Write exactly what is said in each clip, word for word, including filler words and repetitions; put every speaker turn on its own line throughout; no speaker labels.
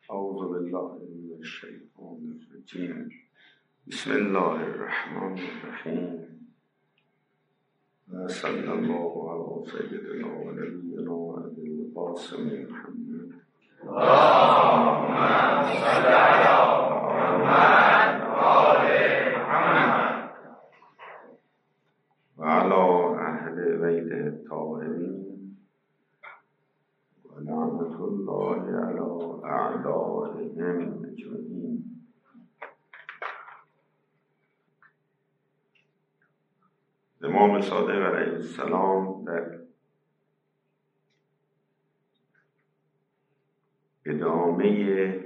اعوذ بالله من الشیطان الرجیم. بسم الله الرحمن الرحیم. صلی الله علی سیدنا و نبینا و ابی القاسم محمد. اللهم صل علی محمد و آل محمد و علی اهل بیت الطاهرین و لعنت الله علی اعدائهم اجمعین. امام صادق علیه السلام در ادامه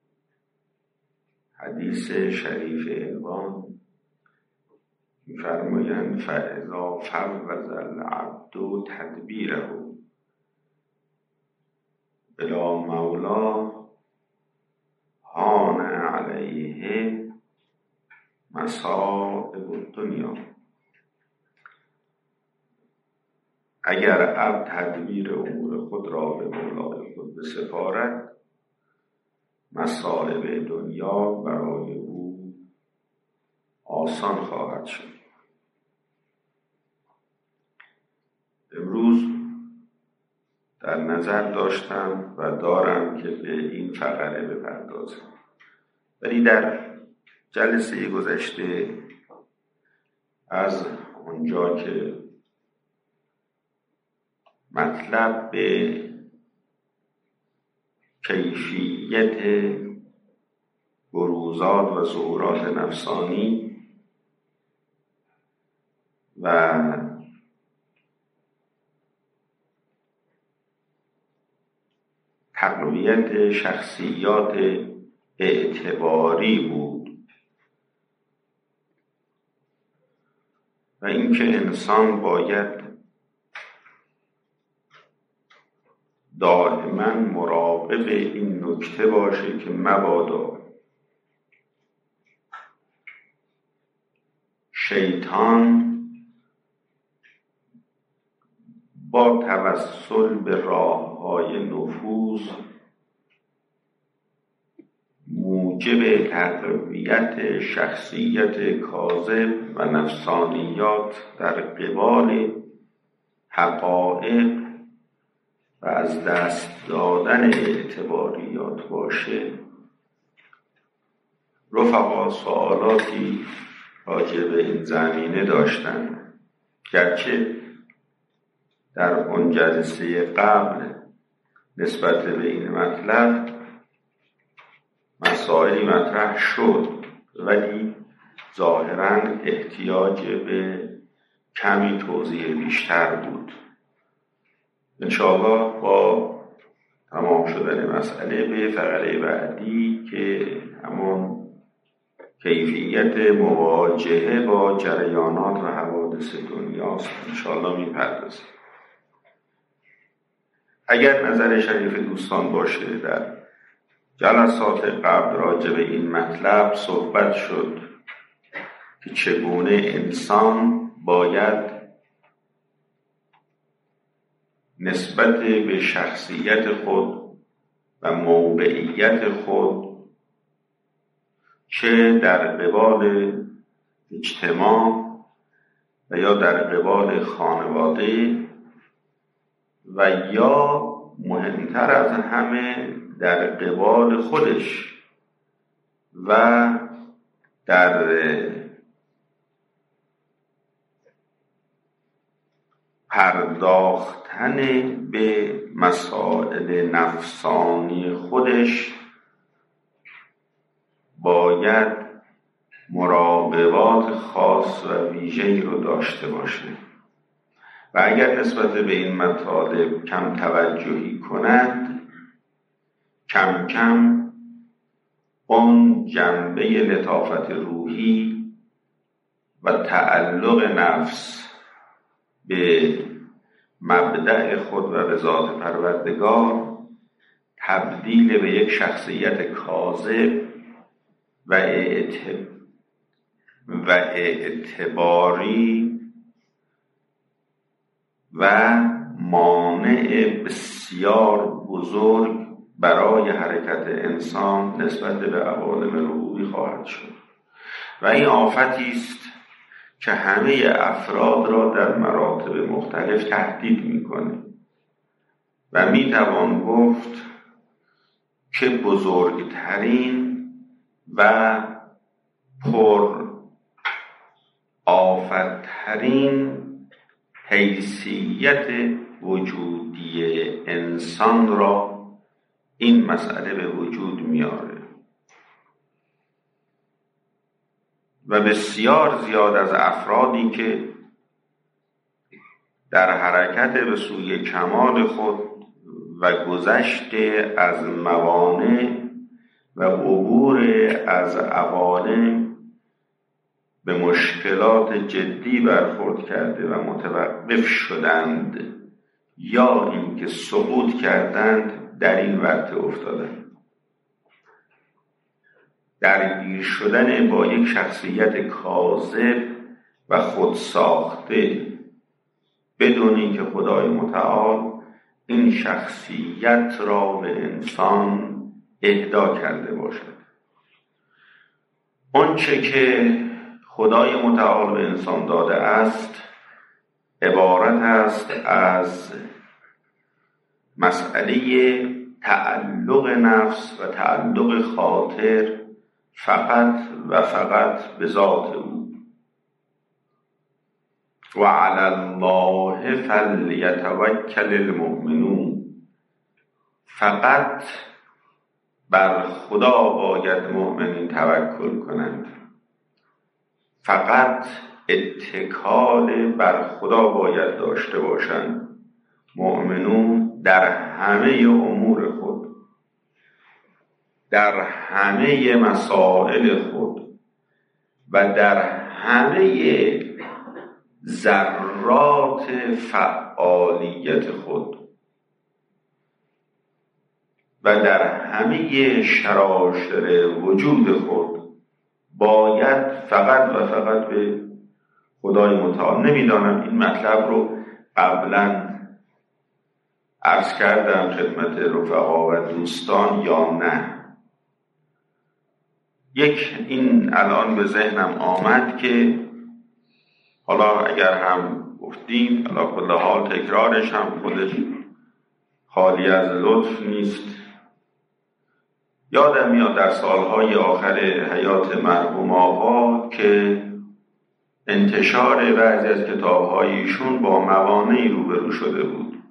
حدیث شریف عنوان می‌فرمایند فاذا فوض العبد تدبیره الی مولا هان علیه مصائب الدنیا. اگر عبد تدبیر امور خود را به مولای خود بسپارد، مصائب دنیا برای او آسان خواهد شد. امروز در نظر داشتم و دارم که به این فقره بپردازم، ولی در جلسه گذشته از اونجا که مطلب به کیفیت بروزات و ظهورات نفسانی و تقویت شخصیات اعتباری بود و اینکه انسان باید دائما مراقب این نکته باشه که مبادا شیطان با توسل به راه‌های نفوذ موجب تقویت شخصیت کاذب و نفسانیات در قبال حقایق و از دست دادن اعتباریات باشه. رفقا سوالاتی راجع به این زمینه داشتن، گرچه در اون جلسه قبل نسبت به این مطلب مسائلی مطرح شد، ولی ظاهراً احتیاج به کمی توضیح بیشتر بود. انشاءالله با تمام شدن مسئله به فقره بعدی که همون کیفیت مواجهه با جریانات و حوادث دنیاست انشاءالله میپردازیم. اگر نظر شریف دوستان باشه، در جلسات قبل راجع به این مطلب صحبت شد که چگونه انسان باید نسبت به شخصیت خود و موقعیت خود چه در قبال اجتماع و یا در قبال خانواده و یا مهمتر از همه در قبال خودش و در پرداختن به مسائل نفسانی خودش باید مراقبات خاص و ویژه‌ای رو داشته باشه و اگر نسبت به این مطالب کم توجهی کند، کم کم اون جنبه لطافت روحی و تعلق نفس به مبدأ خود و به ذات پروردگار تبدیل به یک شخصیت کاذب و و اعتباری و مانع بسیار بزرگ برای حرکت انسان نسبت به عوالم روحی خواهد شد و این آفتی است که همه افراد را در مراتب مختلف تهدید میکنه و میتوان گفت که بزرگترین و پر آفترین حیثیت وجودی انسان را این مسئله به وجود میاره و بسیار زیاد از افرادی که در حرکت به سوی کمال خود و گذشت از موانع و عبور از عوالم به مشکلات جدی برخورد کرده و متوقف شدند یا اینکه سقوط کردند در این ورطه افتادند. درگیر شدن با یک شخصیت کاذب و خودساخته بدون اینکه خدای متعال این شخصیت را به انسان اهدا کرده باشد. آنچه که خدای متعال به انسان داده است عبارت است از مسئله تعلق نفس و تعلق خاطر فقط و فقط به ذات او و علی الله فلیتوکل المؤمنون. فقط بر خدا باید مؤمنین توکل کنند، فقط اتکال بر خدا باید داشته باشند مؤمنون در همه امور خود، در همه مسائل خود و در همه ذرات فعالیت خود و در همه شراشر وجود خود باید فقط و فقط به خدای متعال. نمیدانم این مطلب رو قبلا عرض کردم خدمت رفقا و دوستان یا نه. یک این الان به ذهنم آمد که حالا اگر هم گفتیم حالا کل حال تکرارش هم خودش خالی از لطف نیست. یادم میاد در سالهای آخر حیات مرحوم آقا که انتشار بعضی از کتاب‌های ایشون با موانعی روبرو شده بود.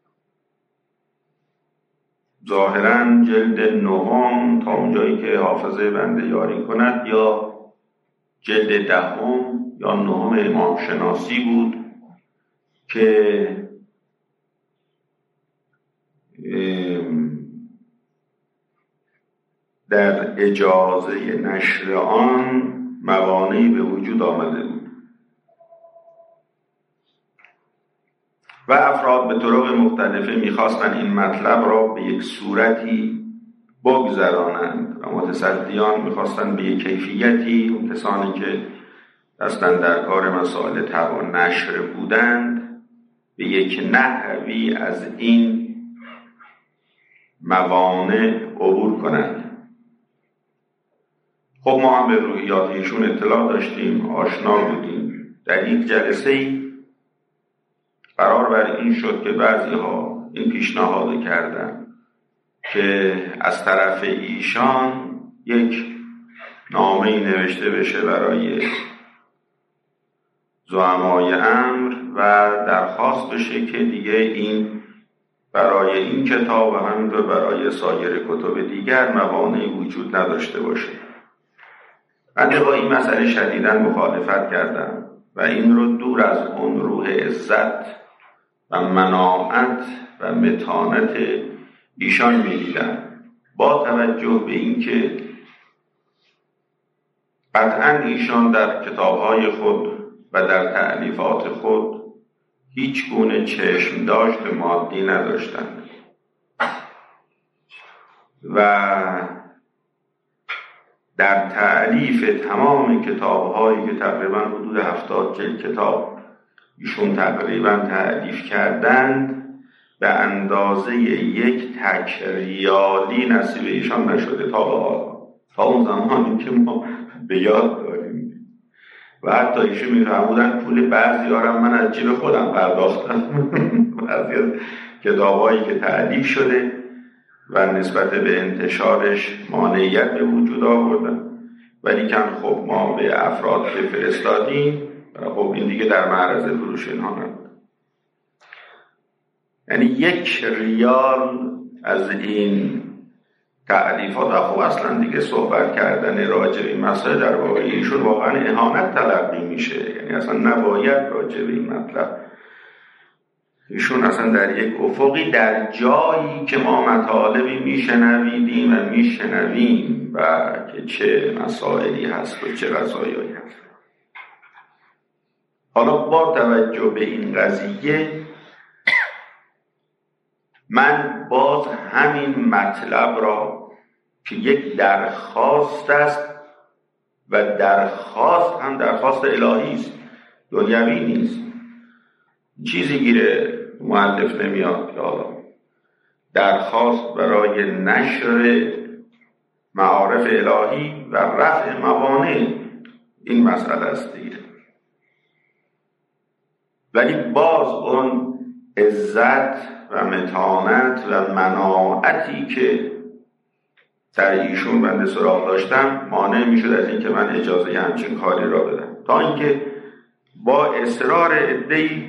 ظاهراً جلد نهم تا اونجایی که حافظه بنده یاری کند یا جلد دهم یا نهم امام شناسی بود که در اجازه نشر آن موانعی به وجود آمده بود و افراد به طرق مختلفه میخواستن این مطلب را به یک صورتی بگذرانند و متصدیان میخواستن به یک کیفیتی، اون کسانی که دستن در کار مسائل طبع و نشر بودند به یک نحوی از این موانع عبور کنند. خب ما هم به روحیات ایشون اطلاع داشتیم، آشنا بودیم. در یک جلسه قرار بر این شد که بعضی ها این پیشنهاد کردن که از طرف ایشان یک نامه‌ای نوشته بشه برای زعمای امر و درخواست بشه که دیگه این برای این کتاب و همینطور برای سایر کتب دیگر موانعی وجود نداشته باشه. من با این مسئله شدیداً مخالفت کردم و این رو دور از اون روح عزت و مناعت و متانت ایشان می‌دیدم، با توجه به اینکه قطعاً ایشان در کتاب‌های خود و در تألیفات خود هیچ گونه چشم داشت مادی نداشتند و در تألیف تمام کتاب‌هایی که تقریباً حدود هفتاد جلد کتاب ایشون تقریباً تألیف کردند به اندازه یک تک ریالی نصیب ایشان نشده تا به حال، تا اون زمانی که ما به یاد داریم. و حتی ایشون میفرمودن پول بعضی ها را من از جیب خودم پرداختم. بعضی از کتابایی که تألیف شده و نسبت به انتشارش مانعیت به وجود آوردن، ولی کن خب ما به افراد که فرستادیم خب این دیگه در معرض فروش اینها نبود. یعنی یک ریال از این تألیفات و خب اصلا دیگه صحبت کردن راجع به این مسئله در واقع ایشون واقعا اهانت تلقی میشه. یعنی اصلا نباید راجع به این مطلب، ایشون اصلا در یک افقی در جایی که ما مطالبی میشنویدیم و میشنویم و که چه مسائلی هست و چه قضایایی هست. حالا با توجه به این قضیه من باز همین مطلب را که یک درخواست است و درخواست هم درخواست الهی است، دنیوی نیست، چیزی گیره مؤلف نمیاد که حالا درخواست برای نشر معارف الهی و رفع موانع این مسئله است دیگه. ولی باز اون عزت و متانت و مناعتی که در ایشون بنده سراغ داشتم مانع میشد از این که من اجازه همچین کاری را بدم، تا اینکه با اصرار عده‌ای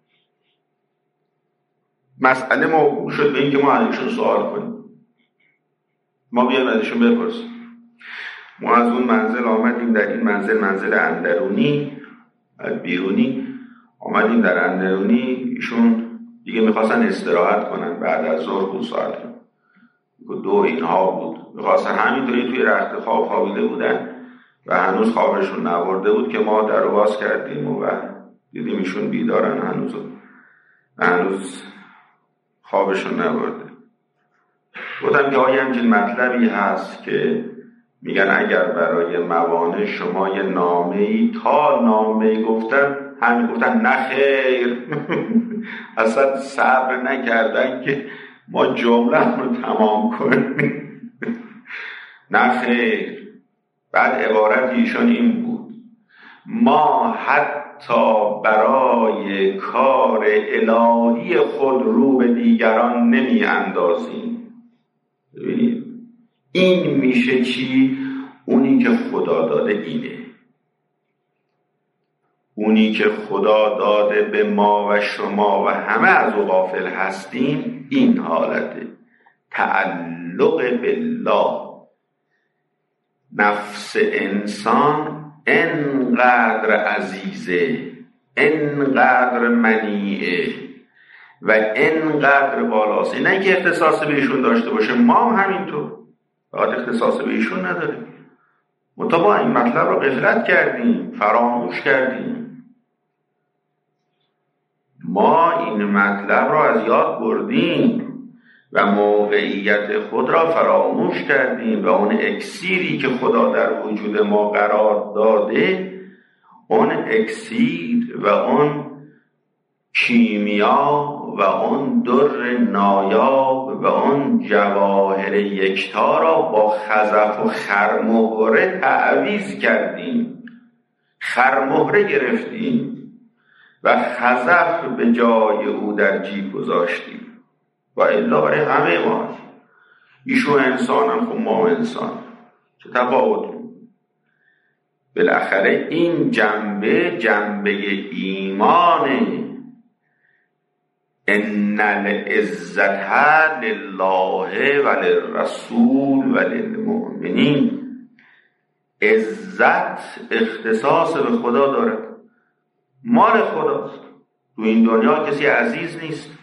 مسئله موضوع شد به اینکه ما از ایشون سوال کنیم، ما بیایم از ایشون بپرسیم. ما از اون منزل آمدیم، در این منزل منزل اندرونی بیرونی آمدیم، در اندرونی ایشون دیگه میخواستن استراحت کنن بعد از ظهر بود، ساعت دو اینها بود، میخواستن همینطوری توی رخت خواب خوابیده بودن و هنوز خوابشون نبرده بود که ما در رو باز کردیم و دیدیم ایشون بیدارن هنوز و هنوز خوابشون نبرده. گفتم که آیا همچین مطلبی هست که میگن اگر برای موانع شما یه نامه‌ای تا نامه‌ای گفتن همین گفتن نه خیر. اصلا صبر نکردن که ما جمله رو تمام کنیم. نه خیر. بعد عبارت ایشان این بود: ما حتی برای کار الهی خود رو به دیگران نمی اندازیم. ببینید این میشه چی؟ اونی که خدا داده اینه، اونی که خدا داده به ما و شما و همه از او غافل هستیم، این حالته تعلق بالله. نفس انسان انقدر عزیزه، انقدر منیعه و انقدر بالاست، نه که اختصاص به ایشون داشته باشه، ما هم همینطور فقط اختصاص به ایشون نداریم. مطابق این مطلب رو غفلت کردیم، فراموش کردیم. ما این مطلب رو از یاد بردیم و موقعیت خود را فراموش کردیم و اون اکسیری که خدا در وجود ما قرار داده، اون اکسیر و اون کیمیا و اون در نایاب و اون جواهر یکتا را با خزف و خرمهره تعویض کردیم، خرمهره گرفتیم و خزف به جای او در جیب گذاشتیم. و الا برای همه ما، ایشون انسان هم خب ما انسان، چه تفاوت؟ بالاخره این جنبه جنبه ایمانه. ان العزت لله و للرسول و للمؤمنین. عزت اختصاص به خدا دارد، مال خداست. تو این دنیا کسی عزیز نیست،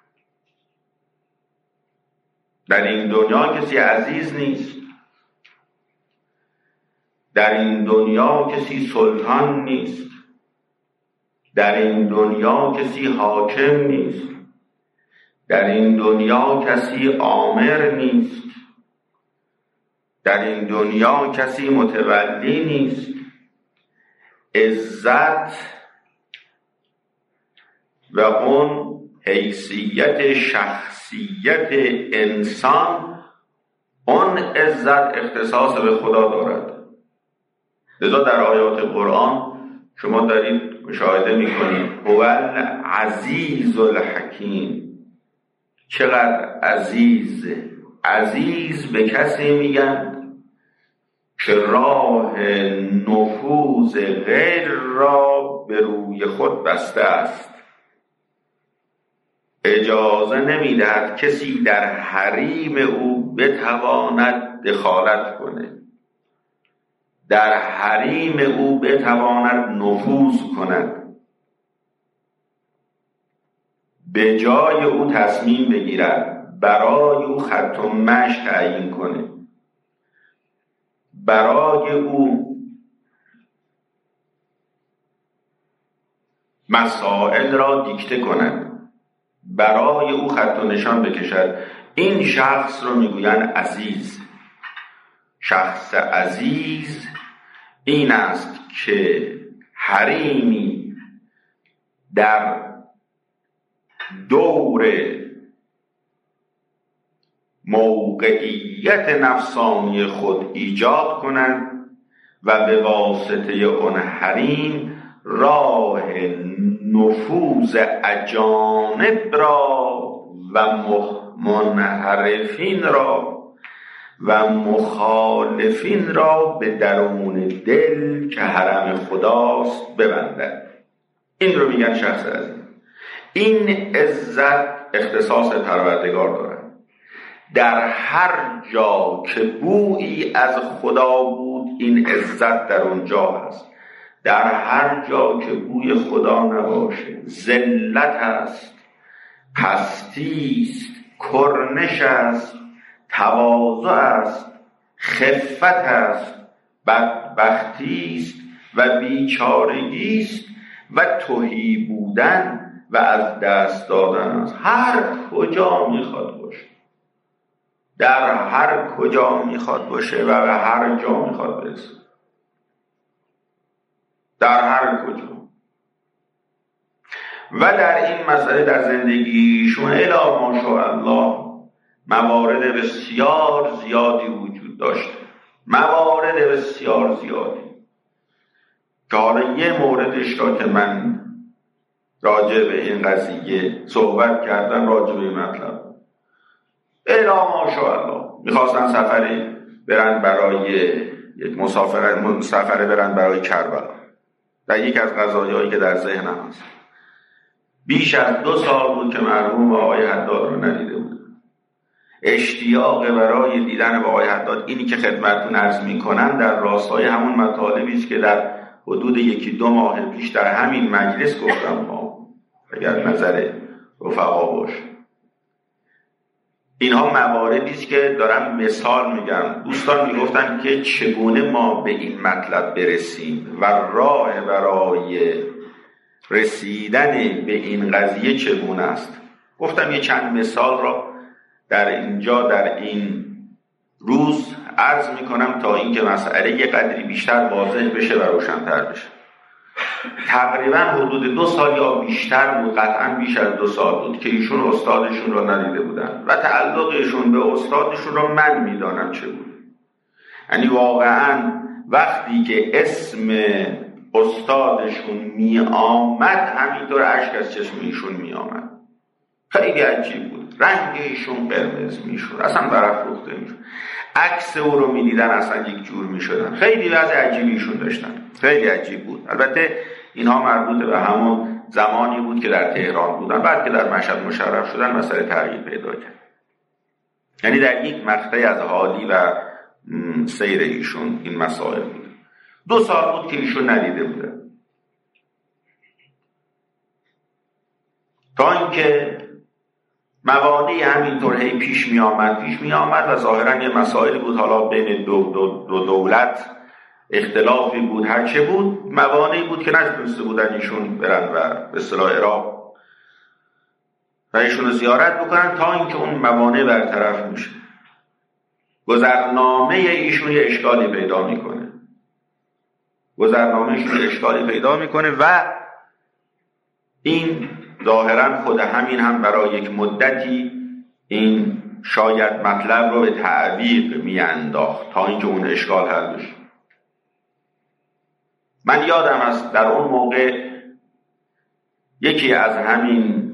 در این دنیا کسی عزیز نیست، در این دنیا کسی سلطان نیست، در این دنیا کسی حاکم نیست، در این دنیا کسی آمر نیست، در این دنیا کسی متولی نیست. عزت و اون حیثیت شخصیت انسان اون عزت اختصاص به خدا دارد. لذا در آیات قرآن شما دارید مشاهده میکنید هو العزیز الحکیم. چقدر عزیز. عزیز به کسی میگن که راه نفوذ غیر را به روی خود بسته است، اجازه نمیدهد کسی در حریم او بتواند دخالت کنه، در حریم او بتواند نفوذ کند، به جای او تصمیم بگیرد، برای او خط و مشی تعیین کنه، برای او مسائل را دیکته کند، برای او خط و نشان بکشد. این شخص رو میگویند عزیز. شخص عزیز این است که حریمی در دور موقعیت نفسانی خود ایجاد کنند و به واسطه اون حریم راه نفوذ اجانب را و منحرفین را و مخالفین را به درون دل که حرم خداست ببندد. این رو میگن شخص عزیز. این عزت اختصاص پروردگار دارد. در هر جا که بویی از خدا بود این عزت در اونجا هست. در هر جا که بوی خدا نباشه ذلت است، پستی است، کرنش است، تواضع است، خفت است، بدبختی است و بیچارگی است و تهی بودن و از دست دادن است. هر کجا میخواد باشه، در هر کجا میخواد باشه و به هر جا میخواد برسه، در هر کجا. و در این مسئله در زندگیشون الی ماشاءالله موارد بسیار زیادی وجود داشته، موارد بسیار زیادی که حالا یه موردش را که من راجع به این قضیه صحبت کردم، راجع به این مطلب الی ماشاءالله میخواستن سفری برن برای یک مسافر سفر برن برای کربلا. در یک از قضایایی که در ذهنم هست، بیش از دو سال بود که مرحوم آقای حداد رو ندیده بودم. اشتیاق برای دیدن با آقای حداد، اینی که خدمتتون عرض میکنم در راستای همون مطالبی است که در حدود یکی دو ماه پیش در همین مجلس گفتم ها، اگر نظر رفقا باشه. اینها مواردی است که دارم مثال میگم. دوستان میگفتن که چگونه ما به این مطلب برسیم و راه برای رسیدن به این قضیه چگونه است. گفتم یه چند مثال را در اینجا در این روز عرض میکنم تا اینکه مسئله یه قدری بیشتر واضح بشه و روشن‌تر بشه. تقریبا حدود دو سال یا بیشتر بود، قطعا بیش از دو سال بود که ایشون استادشون رو ندیده بودن و تعلقشون به استادشون رو من میدانم چه بود. یعنی واقعا وقتی که اسم استادشون می آمد همینطور اشک از چشم ایشون می آمد. خیلی عجیب بود. رنگ ایشون قرمز می شد، اصلا برافروخته می شد. عکس او رو می دیدن اصلا یک جور می شدن. خیلی وضع عجیبی ایشون داشتن، خیلی عجیب بود. البته اینها مربوط به همون زمانی بود که در تهران بودن، بعد که در مشهد مشرف شدن مسئله تغییر پیدا کرد. یعنی در یک مقطعی از حالی و سیر ایشون این مسائل بود. دو سال بود که ایشون ندیده بوده، تا اینکه موانعی همینطور هی پیش می آمد پیش می آمد و ظاهرا یه مسائلی بود، حالا بین دو, دو, دو دولت اختلافی بود، هر چه بود موانعی بود که نتونسته بودن ایشون برن و به اصطلاح عراق و ایشون رو زیارت بکنن تا اینکه اون موانع برطرف میشه. گذرنامه ایشون یه اشکالی پیدا میکنه، گذرنامه ایشون یه اشکالی پیدا میکنه و این ظاهرا خود همین هم برای یک مدتی این شاید مطلب رو به تعویق میانداخت تا اینکه اون اشکال حل بشه. من یادم است در اون موقع یکی از همین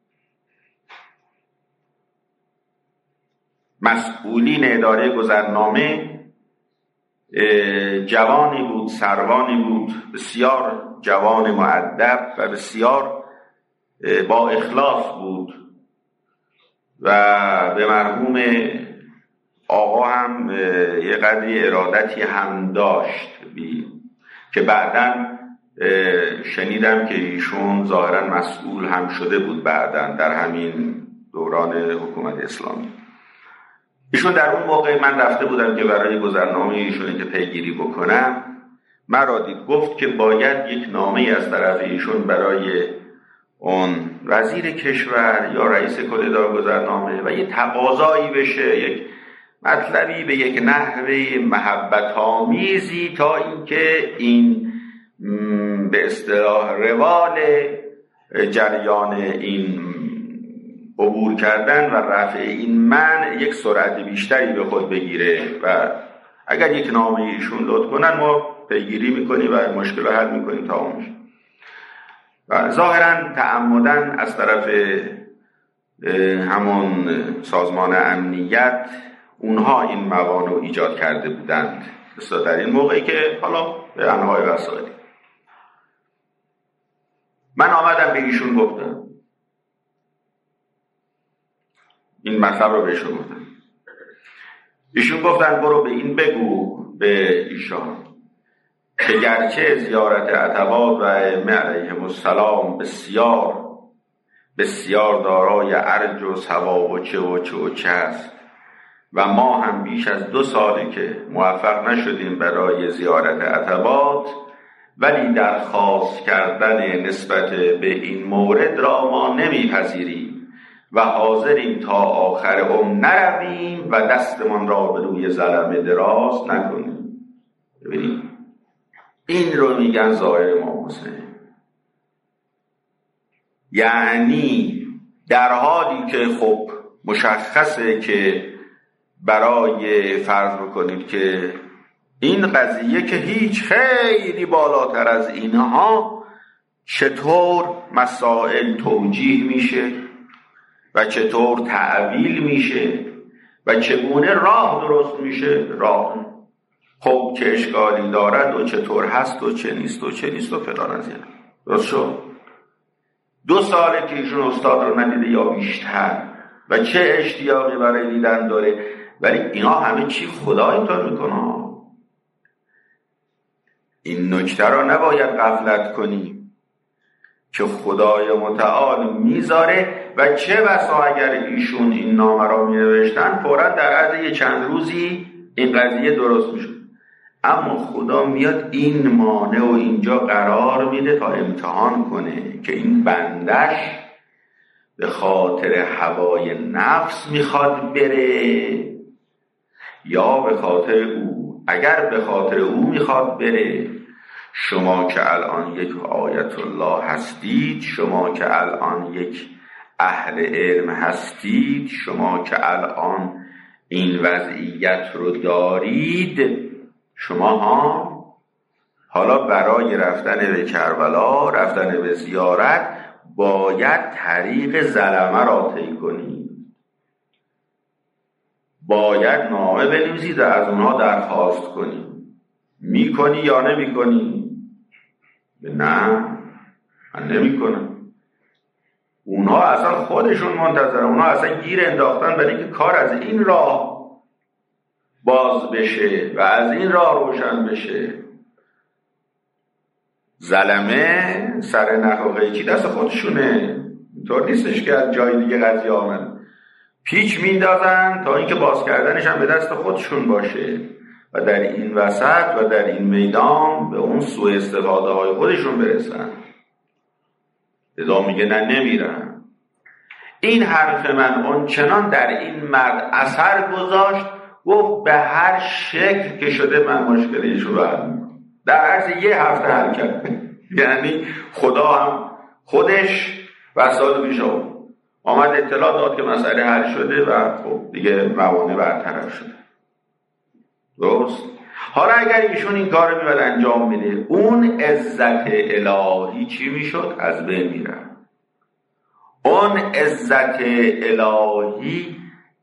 مسئولین اداره گذرنامه جوانی بود، سروانی بود، بسیار جوان مؤدب و بسیار با اخلاص بود و به مرحوم آقا هم یه قدری ارادتی هم داشت که بعداً شنیدم که ایشون ظاهراً مسئول هم شده بود بعداً در همین دوران حکومت اسلامی. ایشون در اون موقع من رفته بودم که برای گذرنامه ایشون که پیگیری بکنم، مرا دید گفت که باید یک نامه از طرف ایشون برای اون وزیر کشور یا رئیس کل اداره گذرنامه و یه تقاضایی بشه، یک مطلبی به یک نحوه محبت آمیزی تا اینکه این به اصطلاح روال جریان این عبور کردن و رفع این منع یک سرعت بیشتری به خود بگیره و اگر یک نامه ایشون لطف کنن ما پیگیری میکنیم و مشکل رو حل میکنیم تا اونش. و ظاهرا تعمدن از طرف همون سازمان امنیت اونها این موانع ایجاد کرده بودند مثلا در این موقعی که حالا به انواع وسایلی. من آمدم به ایشون گفتم، این مطلب رو بهشون گفتم. ایشون گفتن برو به این بگو به ایشان که گرچه زیارت عتبات و ائمه علیهم السلام بسیار بسیار دارای ارج و ثواب و چه و چه و چه است و ما هم بیش از دو ساله که موفق نشدیم برای زیارت عتبات، ولی درخواست کردن نسبت به این مورد را ما نمیپذیریم و حاضریم تا آخر عمر نرویم و دستمان را به روی ظلمه دراز نکنیم. ببینید این رو میگن ظاهر امام حسین، یعنی در حالی که خب مشخصه که برای فرض بکنید که این قضیه که هیچ خیلی بالاتر از اینها چطور مسائل توجیه میشه و چطور تعویل میشه و چگونه راه درست میشه، راه خب چه اشکالی دارد و چطور هست و چه نیست و چه نیست و فلان از این درست شد. دو ساله که ایشون استاد رو ندیده یا بیشتر و چه اشتیاقی برای دیدن داره، ولی اینا همه چی خدا اینطور میکنه. این نکته رو نباید غفلت کنیم که خدای متعال میذاره و چه بسا اگر ایشون این نامه را می نوشتن فوراً در عرض یه چند روزی این قضیه درست میشد، اما خدا میاد این مانع و اینجا قرار میده تا امتحان کنه که این بندش به خاطر هوای نفس میخواد بره یا به خاطر او. اگر به خاطر او میخواد بره، شما که الان یک آیت الله هستید، شما که الان یک اهل علم هستید، شما که الان این وضعیت رو دارید، شما ها حالا برای رفتن به کربلا، رفتن به زیارت باید طریق ظلمه را طی کنید، باید نامه بنویسید و از اونها درخواست کنید. میکنی یا نمیکنی؟ نه من نمیکنم. اونها اصلا خودشون منتظرن، اونها اصلا گیر انداختن برای اینکه کار از این راه باز بشه و از این راه روشن بشه. ظلمه سر نخ و قیچی دست خودشونه، اینطور نیستش که از جای دیگه قضیه آمد. پیچ میندازن تا اینکه باز کردنش هم به دست خودشون باشه و در این وسط و در این میدان به اون سوء استفاده های خودشون برسن. لذا میگه نه نمیرن. این حرف من اون چنان در این مرد اثر گذاشت، گفت به هر شکل که شده من مشکلیشو رو حل میکنم. در عرض یه هفته حل کرد. یعنی خدا هم خودش و سال پیش آمد اطلاع داد که مسئله حل شده و خب دیگه موانع برطرف شده. درست؟ حالا اگر ایشون این کار رو میبرد انجام میده، اون عزت الهی چی میشد؟ از بین میره. اون عزت الهی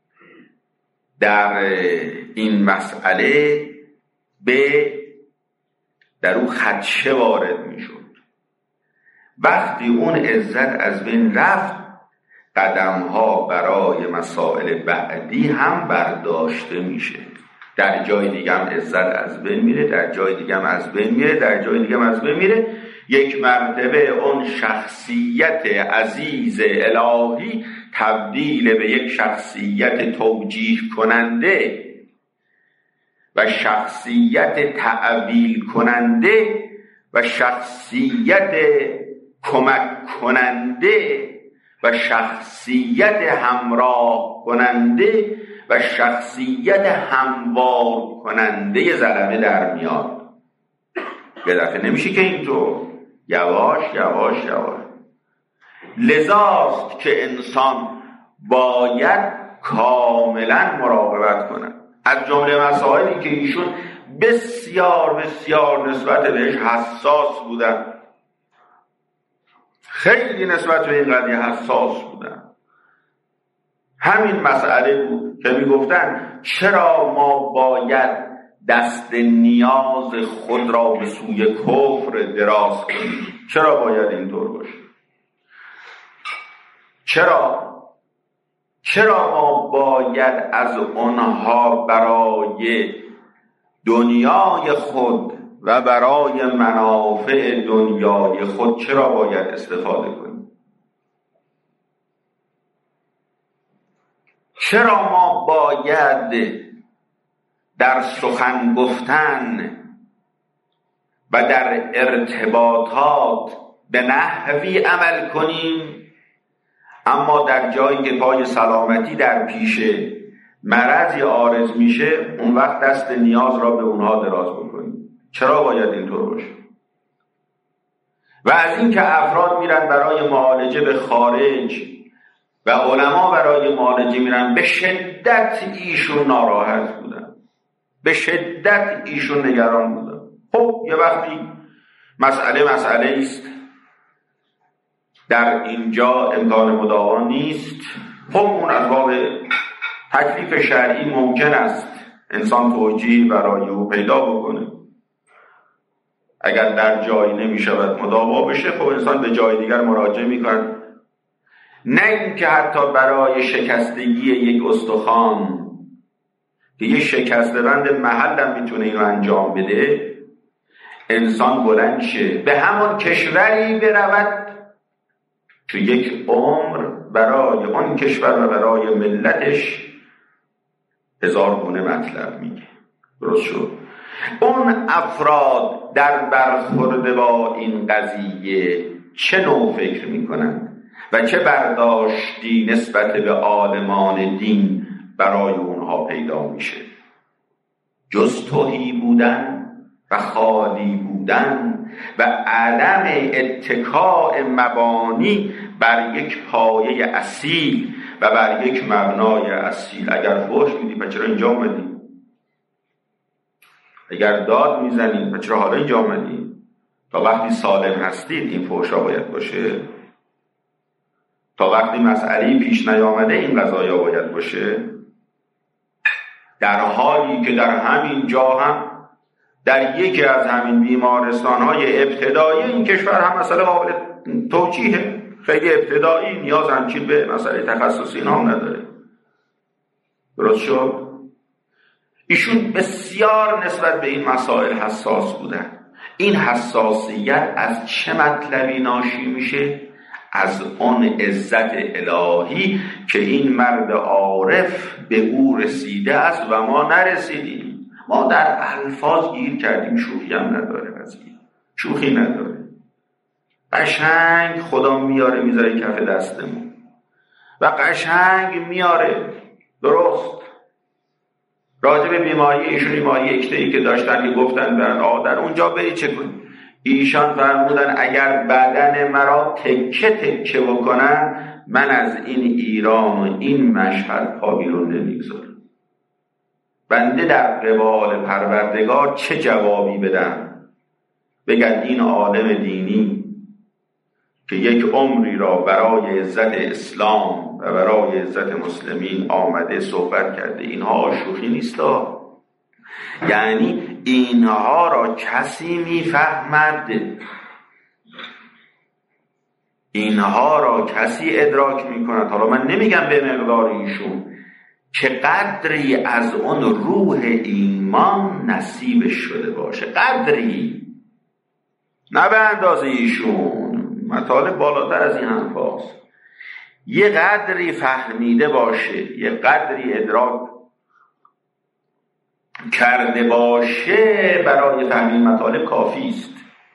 در این مسئله به در اون خدشه وارد میشد. وقتی اون عزت از بین رفت، قدم ها برای مسائل بعدی هم برداشته میشه. در جای دیگه هم عزت از بین میره، در جای دیگه هم از بین میره، در جای دیگه هم از بین میره. یک مرتبه اون شخصیت عزیز الهی تبدیل به یک شخصیت توجیه کننده و شخصیت تعویل کننده و شخصیت کمک کننده و شخصیت همراه کننده و شخصیت هموار کننده زلمه در میاد. یه دفعه نمیشه که اینطور، یواش یواش یواش. لذاست که انسان باید کاملا مراقبت کنه. از جمله مسائلی که ایشون بسیار بسیار نسبت بهش حساس بودن، خیلی نسبت به این قضیه حساس بودن، همین مسئله بود که میگفتن چرا ما باید دست نیاز خود را به سوی کفر دراز کنیم؟ چرا باید اینطور باشه؟ چرا چرا ما باید از آنها برای دنیای خود و برای منافع دنیای خود چرا باید استفاده کنیم؟ چرا ما باید در سخن گفتن و در ارتباطات به نحوی عمل کنیم، اما در جایی که پای سلامتی در پیشه مرضی عارض میشه اون وقت دست نیاز را به اونها دراز بکنیم؟ چرا باید اینطور باشه؟ و از این که افراد میرن برای معالجه به خارج و علما برای معالجه میرن، به شدت ایشون ناراحت بودن، به شدت ایشون نگران بودن. خب یه وقتی مسئله مسئله است، در اینجا امکان مداوا نیست، خب اون از باب تکلیف شرعی ممکن است انسان توجیه برای او پیدا بکنه. اگر در جایی نمی شود مداوا بشه، خب انسان به جای دیگر مراجعه میکنه. نه اینکه حتی برای شکستگی یک استخوان که یک شکسته بند محل هم میتونه اینو انجام بده، انسان بلند شه به همون کشوری برود که یک عمر برای اون کشور و برای ملتش هزار گونه مطلب میگه. درست شد؟ اون افراد در برخورد با این قضیه چه نوع فکر میکنن و چه برداشتی نسبت به عالمان دین برای اونها پیدا میشه؟ جز تهی بودن و خالی بودن و عدم اتکاء مبانی بر یک پایه اصیل و بر یک مبنای اصیل. اگر فحش میدی پس چرا اینجا اومدی؟ اگر داد میزنی پس چرا حالا اینجا اومدی؟ تا وقتی سالم هستید این فحش ها باید باشه؟ تا وقتی مسئله پیش نیامده این قضایا باید باشه؟ در حالی که در همین جا هم در یکی از همین بیمارستان‌های ابتدایی این کشور هم مسئله قابل توجیهه، خیلی ابتدایی، نیاز همچین به مسئله تخصصی نام نداره. درست شد؟ ایشون بسیار نسبت به این مسائل حساس بودن. این حساسیت از چه مطلبی ناشی میشه؟ از اون عزت الهی که این مرد عارف به او رسیده است و ما نرسیدیم. ما در الفاظ گیر کردیم، شوخی هم نداره قضیه، شوخی نداره. قشنگ خدا میاره میذاره کف دستمون و قشنگ میاره. درست راجع به بیماری ایشون، بیماری اکته‌ای که داشتن که گفتن در آه در اونجا بری چه کنی؟ ایشان فرمودن اگر بدن مرا تکه تکه بکنن من از این ایران و این مشهد پا بیرون نمیگذارم. بنده در قبال پروردگار چه جوابی بدم؟ بگن این عالم دینی که یک عمری را برای عزت اسلام و برای عزت مسلمین آمده صحبت کرده، اینها شوخی نیست. یعنی اینها را کسی میفهمد؟ اینها را کسی ادراک میکند؟ حالا من نمیگم به مقدار ایشون، که قدری از اون روح ایمان نصیبش شده باشه، قدری، نه به اندازه ایشون، مطالب بالاتر از این هم هست، یه قدری فهمیده باشه، یه قدری ادراک کرده باشه برای فهم این مطالب کافی است.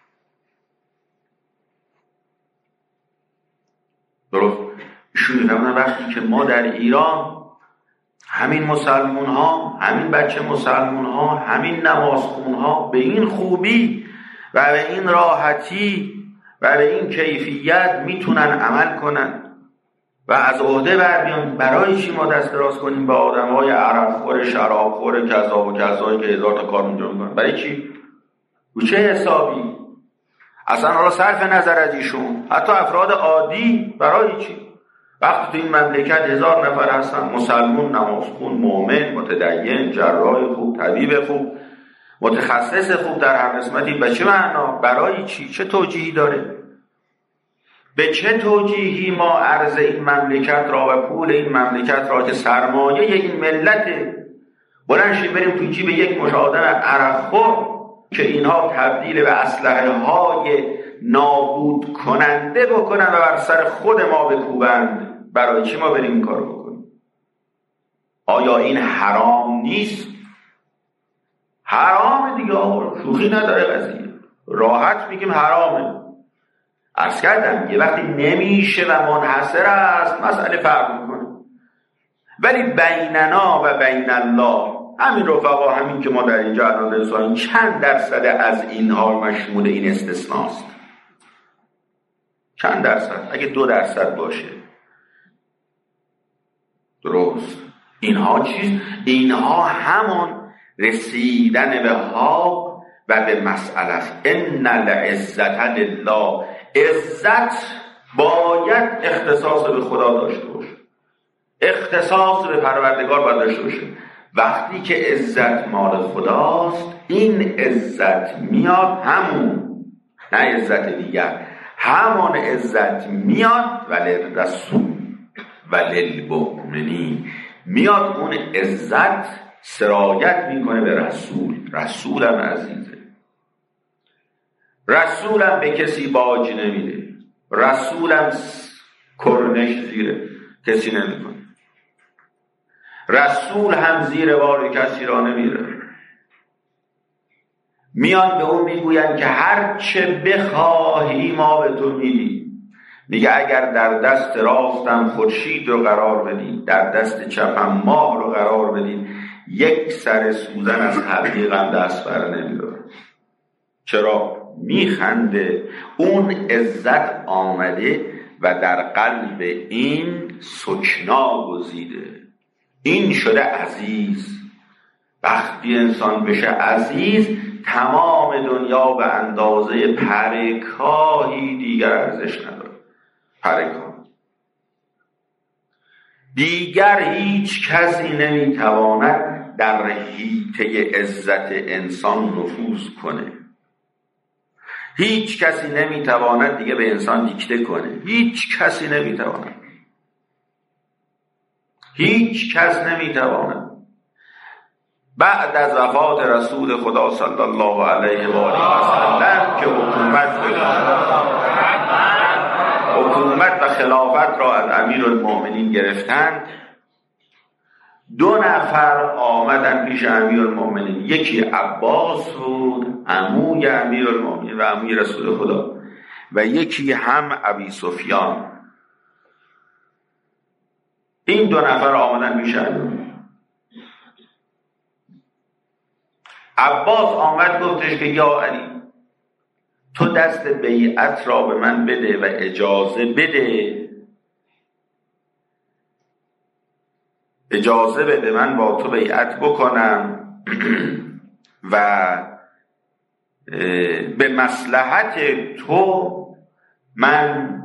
درست ایشون میفهمن وقتی که ما در ایران همین مسلمون ها، همین بچه مسلمون ها، همین نمازخون ها به این خوبی و به این راحتی و به این کیفیت میتونن عمل کنن و از عهده برمیان، برای چی ما دست دراز کنیم به آدم های عرقخور، شرابخور، کذاب و کذایی که هزار تا کار اونجا میکنن؟ برای چی؟ و چه حسابی؟ اصلا حالا صرف نظر از ایشون، حتی افراد عادی، برای چی؟ وقتی تو این مملکت هزار نفر هستن، مسلمون، نمازخون، مؤمن، متدین، جراح خوب، طبیب خوب، متخصص خوب در هر قسمتی، به چه معنا؟ برای چی؟ چه توجیهی داره؟ به چه توجیهی ما عرض این مملکت را و پول این مملکت را که سرمایه این ملت بلند شیم بریم تو جیب یک مش آدم عرقخور که اینها تبدیل به اسلحه های نابود کننده بکنن و بر سر خود ما بکوبند؟ برای چی ما بریم این کارو بکنیم؟ آیا این حرام نیست؟ حرام دیگه آقا، شوخی نداره قضیه، راحت میگیم حرامه. عرض کردم یه وقتی نمیشه و منحصر است مسئله فرق میکنه، ولی بیننا و بین الله، همین رفقا، همین که ما در اینجا الان رسانیم، چند درصد از اینها مشمول این استثناست؟ چند درصد؟ اگه دو درصد باشه درست. اینها چیز؟ اینها همون رسیدن به حق و به مسئله است. ان العزت لله، عزت باید اختصاص به خدا داشته باشه، اختصاص به پروردگار باید داشته باشه. وقتی که عزت مال خداست، این عزت میاد همون، نه عزت دیگر، همون عزت میاد ولی رسول ولی المؤمنین، میاد اون عزت سرایت میکنه به رسول. رسولم عزیزه، رسولم به کسی باج نمیده، رسولم کرنش زیر کسی نمیکنه، رسول هم زیر بار کسی را نمیره. میان به اون میگوین که هر چه بخواهی ما به تو میدیم. میگه اگر در دست راستم خورشید رو قرار بدین، در دست چپم ماه رو قرار بدین، یک سر سوزن از حقیقم دست بر نمیداره. چرا؟ میخنده. اون عزت آمده و در قلب این سکنا گزیده، این شده عزیز. وقتی انسان بشه عزیز، تمام دنیا به اندازه پرکاهی دیگر ارزش نداره. پرکاه دیگر هیچ کسی نمیتواند در حیطه عزت انسان نفوذ کنه. هیچ کسی نمیتواند دیگه به انسان دیکته کنه. هیچ کسی نمیتواند. هیچ کس نمیتواند. بعد از وفات رسول خدا صلی الله علیه و آله و سلم که حکومت حکومت و خلافت را از امیرالمؤمنین گرفتند، دو نفر آمدن پیش امیرالمؤمنین. یکی عباس بود، عموی امیرالمؤمنین و عموی رسول خدا، و یکی هم ابی سفیان. این دو نفر آمدن پیش امیرالمؤمنین. عباس آمد گفتش که یا علی، تو دست بیعت را به من بده و اجازه بده، اجازه بده من با تو بیعت بکنم و به مصلحت تو من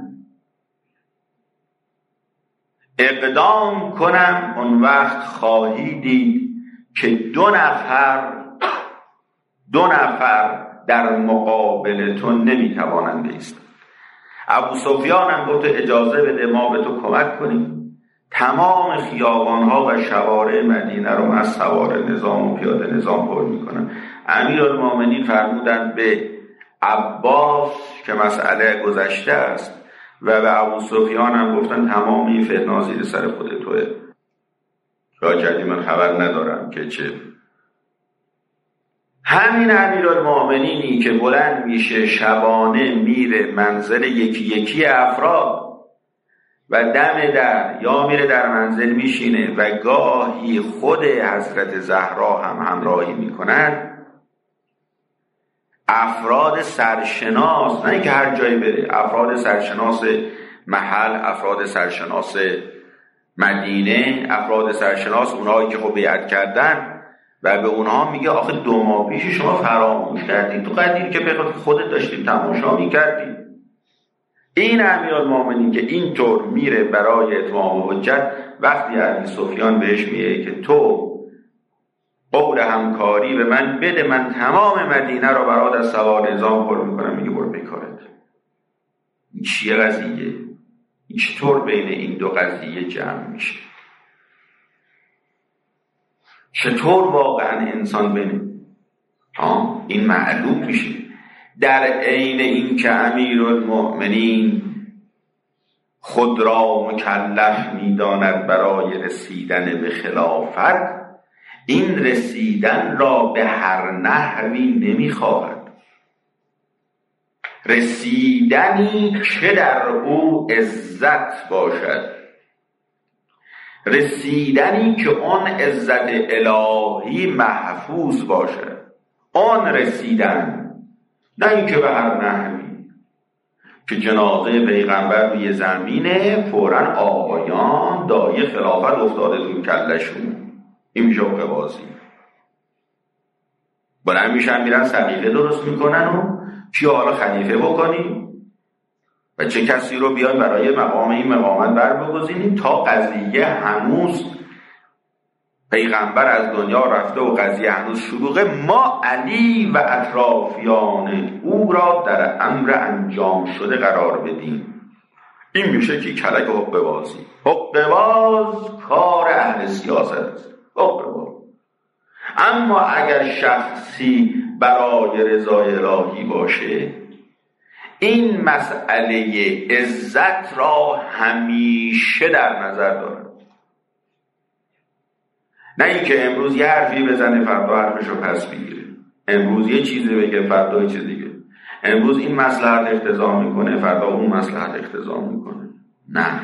اقدام کنم. اون وقت خواهی دید که دو نفر دو نفر در مقابل تو نمیتوانند ایستند. ابو سفیان هم گفت اجازه بده ما به تو کمک کنیم، تمام خیابانها و شوارع مدینه رو از سوار نظام و پیاده نظام پر میکنن. امیرالمومنین فرمودند به عباس که مسئله گذشته است و به ابو سفیان هم گفتن تمام این فتنه زیر سر خود توه، راه کردی من خبر ندارم که چه. همین امیرالمومنینی که بلند میشه شبانه میره منزل یکی یکی افراد و دم در یا میره در منزل میشینه و گاهی خود حضرت زهرا هم همراهی میکنن، افراد سرشناس، نه اینکه هر جایی بره، افراد سرشناس محل، افراد سرشناس مدینه، افراد سرشناس اونهایی که خب بیعت کردن و به اونها میگه آخه دو ماه پیش شما فراموش کردید تو قدیر که به خودت داشتیم تماشا میکردید. این امیرالمومنین که اینطور میره برای اتمام حجت، وقتی علی سفیان بهش میگه که تو قول همکاری به من بده من تمام مدینه رو برات از سوار نظام پر میکنم، میگه برو بکارت. این چیه قضیه؟ این چطور بین این دو قضیه جمع میشه؟ چطور واقعا انسان بین آه این معلوم میشه؟ در عین این که امیرالمؤمنین خود را مکلف میداند برای رسیدن به خلافت، این رسیدن را به هر نحوی نمیخواهد. رسیدنی که در او عزت باشد، رسیدنی که آن عزت الهی محفوظ باشد، آن رسیدن، نه اینکه به هر نحوی که جنازه پیغمبر روی زمینه فوراً آقایان دایی خلافت افتاده تو کلشون، این میشه بازی. بلند میشن میرن سقیفه درست میکنن و کیا حالا خلیفه بکنیم و چه کسی رو بیان برای مقام این مقامت بر بگذینیم، تا قضیه هنوز پیغمبر از دنیا رفته و قضیه هنوز شلوغه، ما علی و اطرافیان او را در امر انجام شده قرار بدیم. این میشه که کلک حقه بازی. حقه باز کار اهل سیاست است. حقه باز. اما اگر شخصی برای رضای الهی باشه، این مسئله عزت را همیشه در نظر دارد. نه اینکه امروز یه حرفی بزنه فردا حرفشو پس بگیره، امروز یه چیزی بگه فردا یه چیز دیگه، امروز این مصلحت اقتضا میکنه فردا اون مصلحت اقتضا میکنه. نه،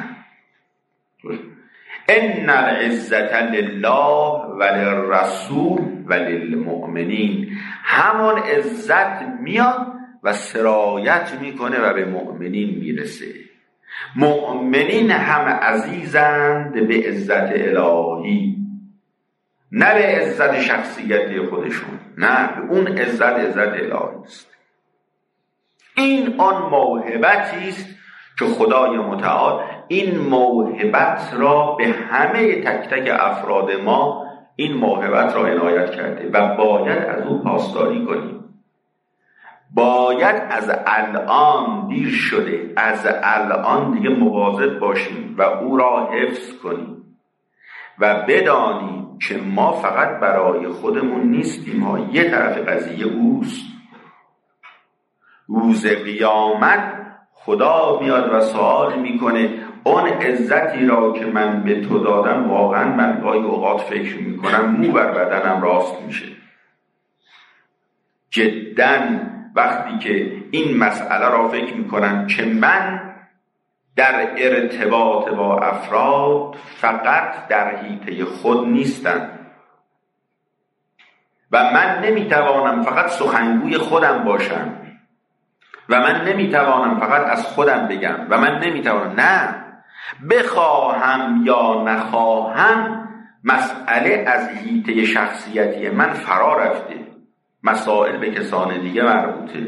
ان العزة لله وللرسول وللمؤمنین. همون عزت میاد و سرایت میکنه و به مؤمنین میرسه. مؤمنین هم عزیزند به عزت الهی، نه به عزت شخصیتی خودشون، نه، به اون عزت عزت الهی است. این آن موهبتی است که خدای متعال این موهبت را به همه تک تک افراد ما این موهبت را عنایت کرده و باید از او پاسداری کنیم. باید از الان، دیر شده، از الان دیگه مواظب باشیم و او را حفظ کنیم و بدانیم که ما فقط برای خودمون نیستیم، ما یه طرف قضیه اوست. روز قیامت خدا میاد و سوال میکنه اون عزتی را که من به تو دادم، واقعا من گاهی اوقات فکر میکنم مو بر بدنم راست میشه. جداً وقتی که این مسئله را فکر میکنم که من در ارتباط با افراد فقط در حیطه خود نیستم و من نمیتوانم فقط سخنگوی خودم باشم و من نمیتوانم فقط از خودم بگم و من نمیتوانم، نه، بخواهم یا نخواهم مسئله از حیطه شخصیتی من فرا رفته، مسائل به کسان دیگه مربوطه.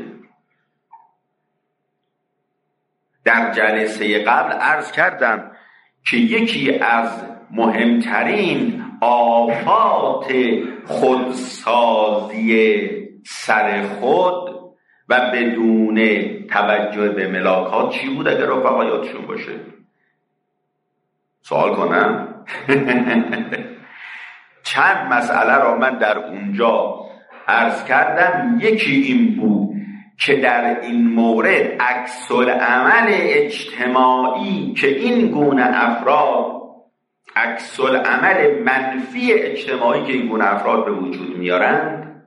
در جلسه قبل عرض کردم که یکی از مهمترین آفات خودسازی سر خود و بدون توجه به ملاکات چی بود؟ اگر رفقا یادشون باشه سوال کنم. چند مسئله را من در اونجا عرض کردم. یکی این بود که در این مورد عکس العمل اجتماعی که این گونه افراد، عکس العمل منفی اجتماعی که این گونه افراد به وجود میارند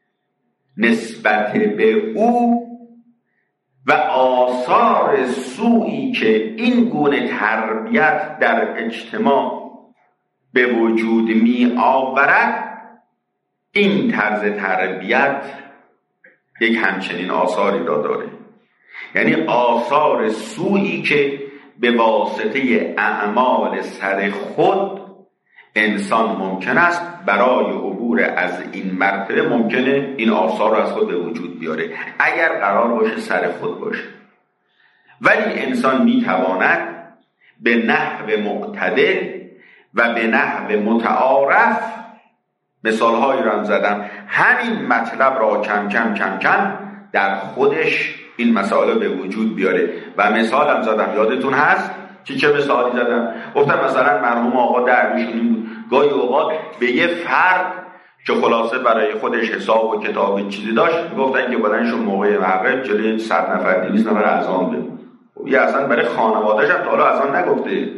نسبت به او و آثار سوئی که این گونه تربیت در اجتماع به وجود می آورد، این طرز تربیت یک همچنین آثاری را داره. یعنی آثار سوئی که به واسطه اعمال سر خود انسان ممکن است برای عبور از این مرتبه ممکنه این آثار را از خود به وجود بیاره اگر قرار باشه سر خود باشه. ولی انسان میتواند به نحو معتدل و به نحو متعارف، مثالهایی رو هم زدم، همین مطلب را کم کم کم کم در خودش این مسائل به وجود بیاره. و مثال هم زدم، یادتون هست چی چه مثالی زدم؟ گفتم مثلا مرحوم آقا درویشون بود گاهی اوقات به یه فرد که خلاصه برای خودش حساب و کتاب چیزی داشت گفتن که بلندشون موقع مغرب جلوی صد نفر دویست نفر اذان بگو. یه اصلا برای خانواده‌اش هم تا حالا اذان نگفته،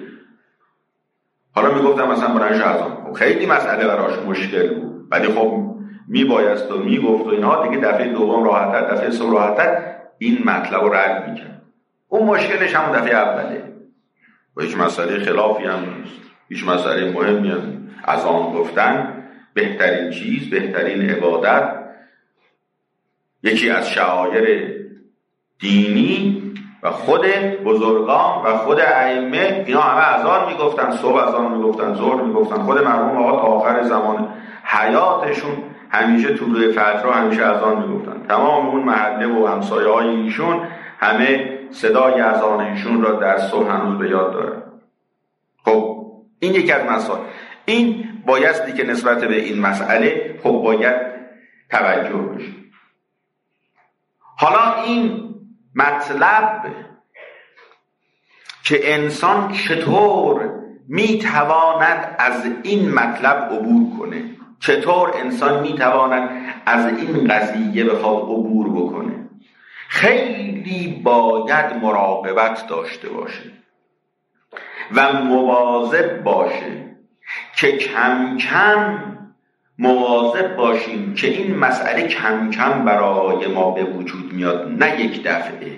حالا میگفتم مثلا بلندش اذان. خیلی مسئله براش مشکل بود، ولی خب میبایست و میگفت و اینها دیگه دفعه دوم راحت‌تر، دفعه سوم راحت‌تر این مطلب رو رد میکرد. اون مشکلش همون دفعه اوله و هیچ مسئله خلافی هم نیست، هیچ مسئله مهمی هم. اذان گفتن بهترین چیز، بهترین عبادت، یکی از شعائر دینی و خود بزرگان و خود ائمه اینا همه اذان میگفتن، صبح اذان میگفتن، ظهر میگفتن. خود مرحوم آقا تا آخر زمان حیاتشون همیشه طلوع فجر رو همیشه اذان میگفتن. تمام اون محله و همسایه‌های ایشون همه صدای اذان ایشون را در صبح هنوز به یاد دارن. خب این یکی از مسائل. این بایستی که نسبت به این مسئله خب باید توجه بشه. حالا این مطلب که انسان چطور میتواند از این مطلب عبور کنه، چطور انسان میتواند از این قضیه بخواد عبور بکنه، خیلی باید مراقبت داشته باشه و مواظب باشه که کم کم مواظب باشیم که این مسئله کم کم برای ما به وجود میاد، نه یک دفعه.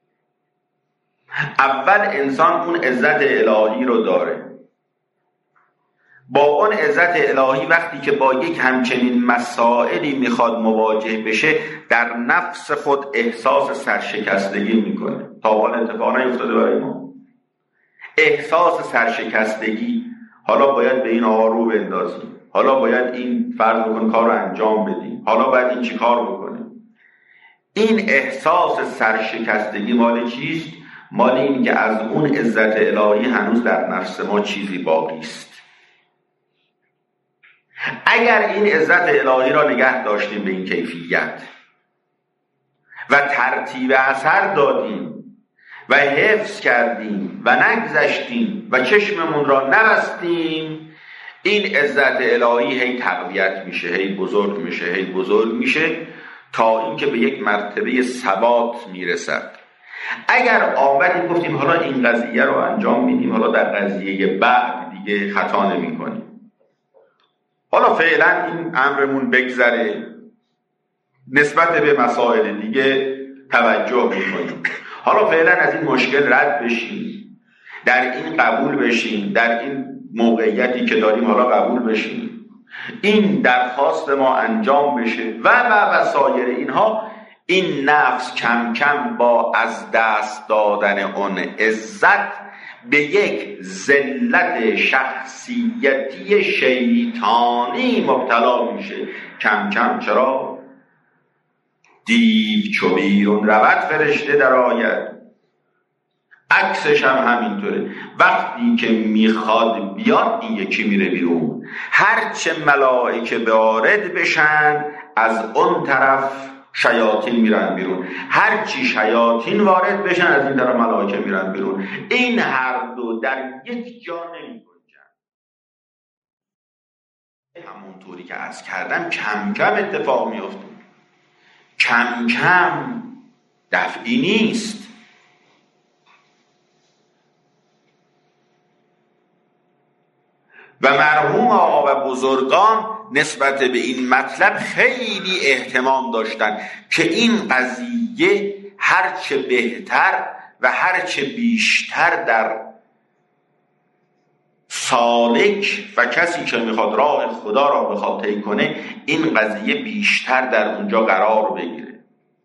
اول انسان اون عزت الهی رو داره، با اون عزت الهی وقتی که با یک همچنین مسائلی میخواد مواجه بشه در نفس خود احساس سرشکستگی میکنه. تا حال اتفاق نیفتاده برای ما احساس سرشکستگی، حالا باید به این آقا رو بندازیم، حالا باید این فرض بکن کار رو انجام بدیم، حالا باید این چی کار بکنیم. این احساس سرشکستگی مال چیست؟ مال این که از اون عزت الهی هنوز در نفس ما چیزی باقی است. اگر این عزت الهی را نگه داشتیم به این کیفیت و ترتیب اثر دادیم و حفظ کردیم و نگذشتیم و چشممون را نبستیم، این عزت الهی هی تقویت میشه، هی بزرگ میشه، هی بزرگ میشه تا اینکه به یک مرتبه ثبات میرسد. اگر آمدیم گفتیم حالا این قضیه رو انجام میدیم، حالا در قضیه بعد دیگه خطا نمی کنیم، حالا فعلا این امرمون بگذره، نسبت به مسائل دیگه توجه میکنیم، حالا فعلا از این مشکل رد بشیم، در این قبول بشیم، در این موقعیتی که داریم حالا قبول بشیم، این درخواست ما انجام بشه و و و سایر اینها. این نفس کم کم با از دست دادن اون عزت به یک ذلت شخصیتی شیطانی مبتلا میشه. کم کم چرا؟ دیو چو بیرون رود فرشته در آید. عکسش هم همینطوره، وقتی که میخواد بیاد این یکی میره بیرون. هرچه ملائکه وارد بشن از اون طرف شیاطین میرن بیرون، هرچی شیاطین وارد بشن از این طرف ملائکه میرن بیرون. این هر دو در یک جا نمی‌گنجن. همونطوری که عرض کردم کم کم اتفاق میفته، کم کم، دفعی نیست. و مرحوم آقا و بزرگان نسبت به این مطلب خیلی اهتمام داشتن که این قضیه هرچه بهتر و هرچه بیشتر در سالک و کسی که میخواد راه خدا را بخواد طی کنه، این قضیه بیشتر در اونجا قرار بگیره،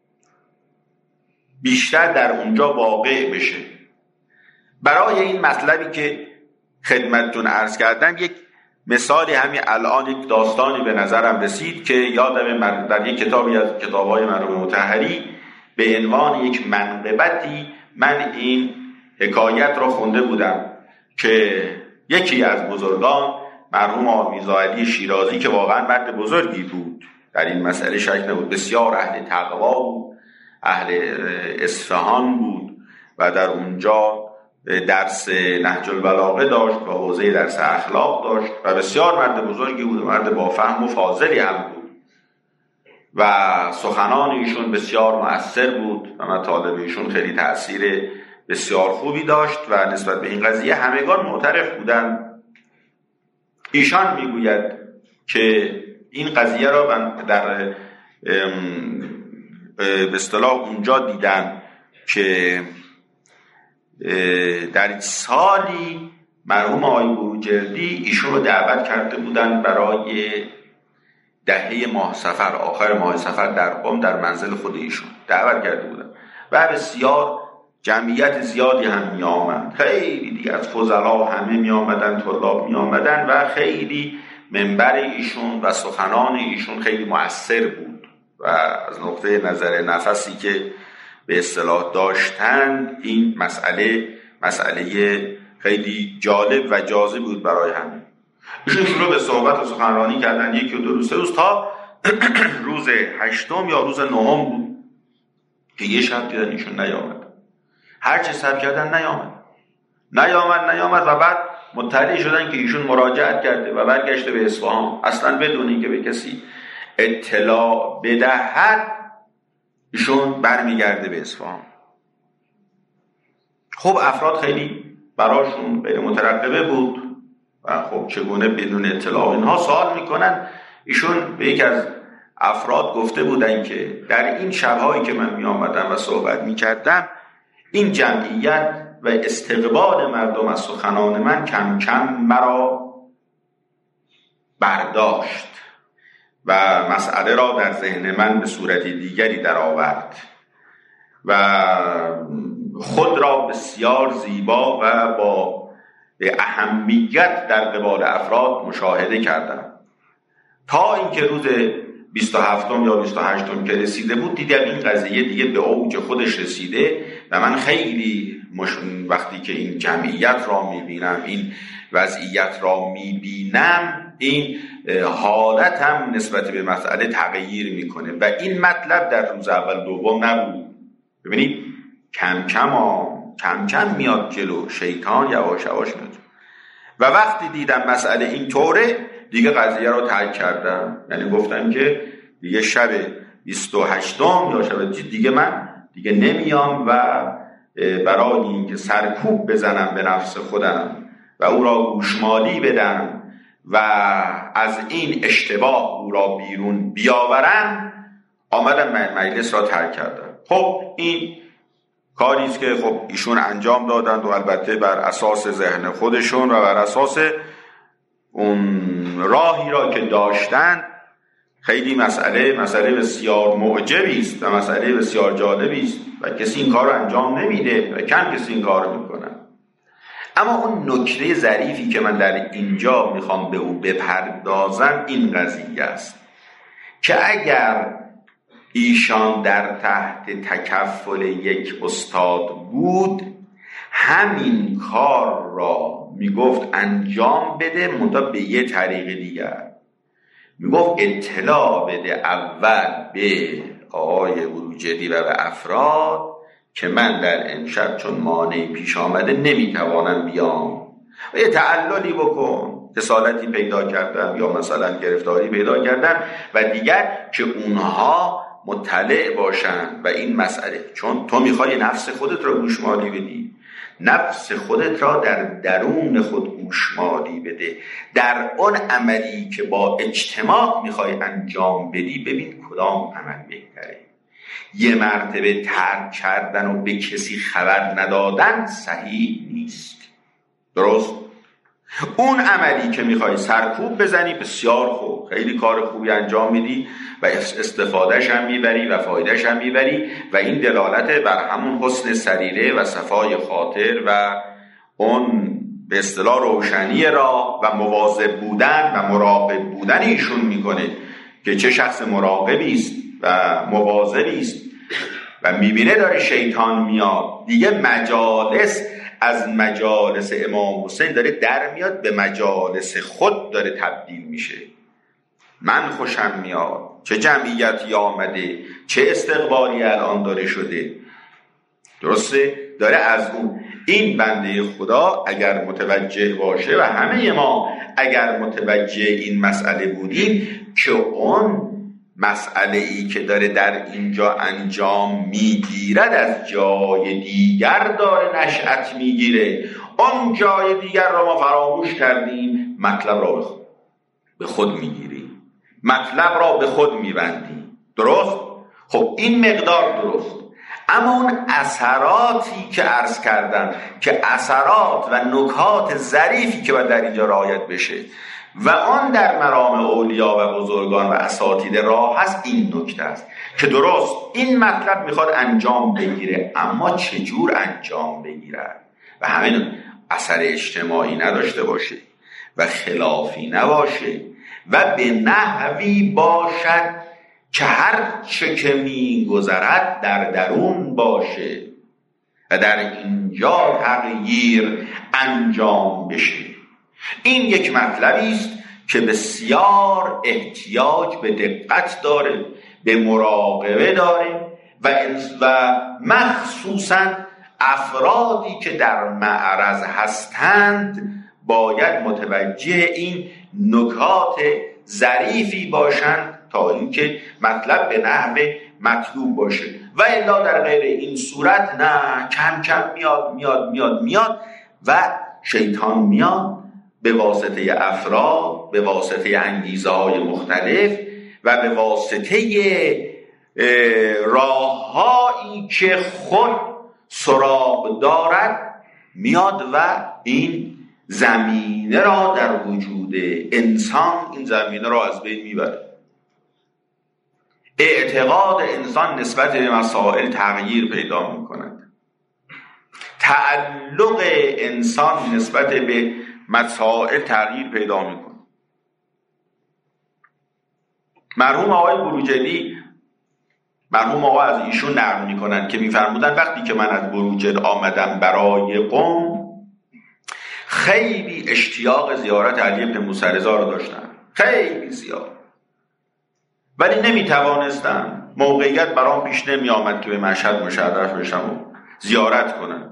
بیشتر در اونجا واقع بشه. برای این مطلبی که خدمتتون عرض کردم یک مثالی همین الان، یک داستانی به نظرم رسید که یادم در یک کتابی از کتاب‌های مرحوم مطهری به عنوان یک منقبتی من این حکایت را خونده بودم که یکی از بزرگان مرحوم آقا میرزا علی شیرازی که واقعا مرد بزرگی بود، در این مسئله شک نبود، بسیار اهل تقوا بود، اهل اصفهان بود و در اونجا درس نهج البلاغه داشت و حوزه درس اخلاق داشت و بسیار مرد بزرگی بود، مرد با فهم و فاضلی هم بود و سخنان ایشون بسیار مؤثر بود و مطالب ایشون خیلی تأثیر بسیار خوبی داشت و نسبت به این قضیه همگان معترف بودن. ایشان میگوید که این قضیه را من در به اصطلاح اونجا دیدم که در سالی مرحوم آقای بروجردی ایشون رو دعوت کرده بودن برای دهه ماه سفر، آخر ماه سفر در قم در منزل خود ایشون دعوت کرده بودن و بسیار جمعیت زیادی هم می آمد، خیلی دیگه از فضلا همه می آمدن، طلاب می آمدن و خیلی منبر ایشون و سخنان ایشون خیلی مؤثر بود و از نقطه نظر نفسی که به اصطلاح داشتن این مسئله مسئله خیلی جالب و جاذب بود برای همه. ایشون شروع به صحبت و سخنرانی کردن یکی و دو روز سه روز تا روز هشتم یا روز نهم بود که یه شب دیدن ایشون نیامد، هر چه سب کردن نیامد نیامد نیامد و بعد مطلع شدن که ایشون مراجعت کرده و برگشته به اصفهان اصلا بدون اینکه به کسی اطلاع بدهد. ایشون برمیگرده به اصفهان. خب افراد خیلی براشون غیر مترقبه بود و خب چگونه بدون اطلاع اینها سوال میکنن. ایشون به یک از افراد گفته بودن که در این شبهایی که من می آمدم و صحبت می کردم این جمعیت و استقبال مردم از سخنان من کم کم مرا برداشت و مسئله را در ذهن من به صورت دیگری در آورد و خود را بسیار زیبا و با اهمیت در قبال افراد مشاهده کردم تا اینکه روز بیست و هفتم یا بیست و هشتم که رسیده بود دیدم این قضیه دیگه به اوج خودش رسیده و من خیلی مشون وقتی که این جمعیت را میبینم، این وضعیت را میبینم، این حالت هم نسبت به مسئله تغییر میکنه و این مطلب در روز اول دوم نبود. ببینید کم کم ها کم کم میاد جلو، شیطان یواش یواش میاد و وقتی دیدم مسئله این طوره دیگه قضیه رو ترک کردم، یعنی گفتم که دیگه شب بیست و هشتم یا شب دیگه من دیگه نمیام و برای اینکه سرکوب بزنم به نفس خودم و او را گوشمالی بدم و از این اشتباه او را بیرون بیاورم آمدم مجلس را ترک کردم. خب این کاری است که خب ایشون انجام دادند و البته بر اساس ذهن خودشون و بر اساس اون راهی را که داشتند خیلی مسئله مسئله بسیار معجبی است و مسئله بسیار جالبی است و کسی این کار رو انجام نمیده و کم کسی این کار رو میکنه. اما اون نکته ظریفی که من در اینجا میخوام به اون بپردازم این قضیه است که اگر ایشان در تحت تکفل یک استاد بود، همین کار را میگفت انجام بده، منتها به یه طریق دیگر. میگفت اطلاع بده اول به آقای بروجردی و به افراد که من در امشب چون مانعی پیش آمده نمیتوانم بیام و یه تعللی بکن، کسالتی پیدا کردم یا مثلا گرفتاری پیدا کردم و دیگر که اونها مطلع باشن و این مسئله، چون تو میخوای نفس خودت را گوشمالی بدی، نفس خودت را در درون خود گوشمالی بده، در اون عملی که با اجتماع میخوای انجام بدی ببین کدام عمل بهتره. یه مرتبه ترک کردن و به کسی خبر ندادن صحیح نیست. درست؟ اون عملی که میخوای سرکوب بزنی بسیار خوب، خیلی کار خوبی انجام میدی و استفادهش هم میبری و فایدهش هم میبری و این دلالت بر همون حسن سریره و صفای خاطر و اون به اصطلاح روشنی راه و مواظب بودن و مراقب بودن ایشون میکنه که چه شخص مراقبی است و مواظبی است و میبینه داره شیطان میاد دیگه. مجالس از مجالس امام حسین داره در میاد به مجالس خود داره تبدیل میشه. من خوشم میاد چه جمعیتی آمده، چه استقبالی الان داره شده. درسته؟ داره از اون این بنده خدا اگر متوجه باشه و همه ما اگر متوجه این مسئله بودیم که اون مسئله ای که داره در اینجا انجام میگیرد از جای دیگر داره نشأت میگیره، اون جای دیگر را ما فراموش کردیم، مطلب را به خود, به خود میگیریم، مطلب را به خود میبندیم. درست؟ خب این مقدار درست. اما اون اثراتی که عرض کردم که اثرات و نکات ظریفی که باید در اینجا رعایت بشه و آن در مرام اولیا و بزرگان و اساتید راه هست، این نکته است که درست این مطلب میخواد انجام بگیره، اما چجور انجام بگیره و همین اثر اجتماعی نداشته باشه و خلافی نباشه و به نحوی باشد که هر چه که میگذرد در درون باشه و در اینجا تغییر انجام بشه. این یک مطلبی است که بسیار احتیاج به دقت داره، به مراقبه داره و و مخصوصاً افرادی که در معرض هستند باید متوجه این نکات ظریفی باشند تا اینکه مطلب به نحو مطلوب باشه و الا در غیر این صورت نه، کم کم میاد میاد میاد میاد و شیطان میاد به واسطه افراد، به واسطه انگیزه های مختلف و به واسطه راههایی که خود سراغ دارد میاد و این زمینه را در وجود انسان این زمینه را از بین میبره. اعتقاد انسان نسبت به مسائل تغییر پیدا میکند، تعلق انسان نسبت به مسائل تغییر پیدا میکنه. مرحوم آقای بروجردی، مرحوم آقا از ایشون نقل میکنن که میفرمودن وقتی که من از بروجرد آمدم برای قم، خیلی اشتیاق زیارت علی بن موسی رضا رو داشتم، خیلی زیاد، ولی نمیتوانستم، موقعیت برام پیش نمی آمد که به مشهد مشرف بشم و زیارت کنم.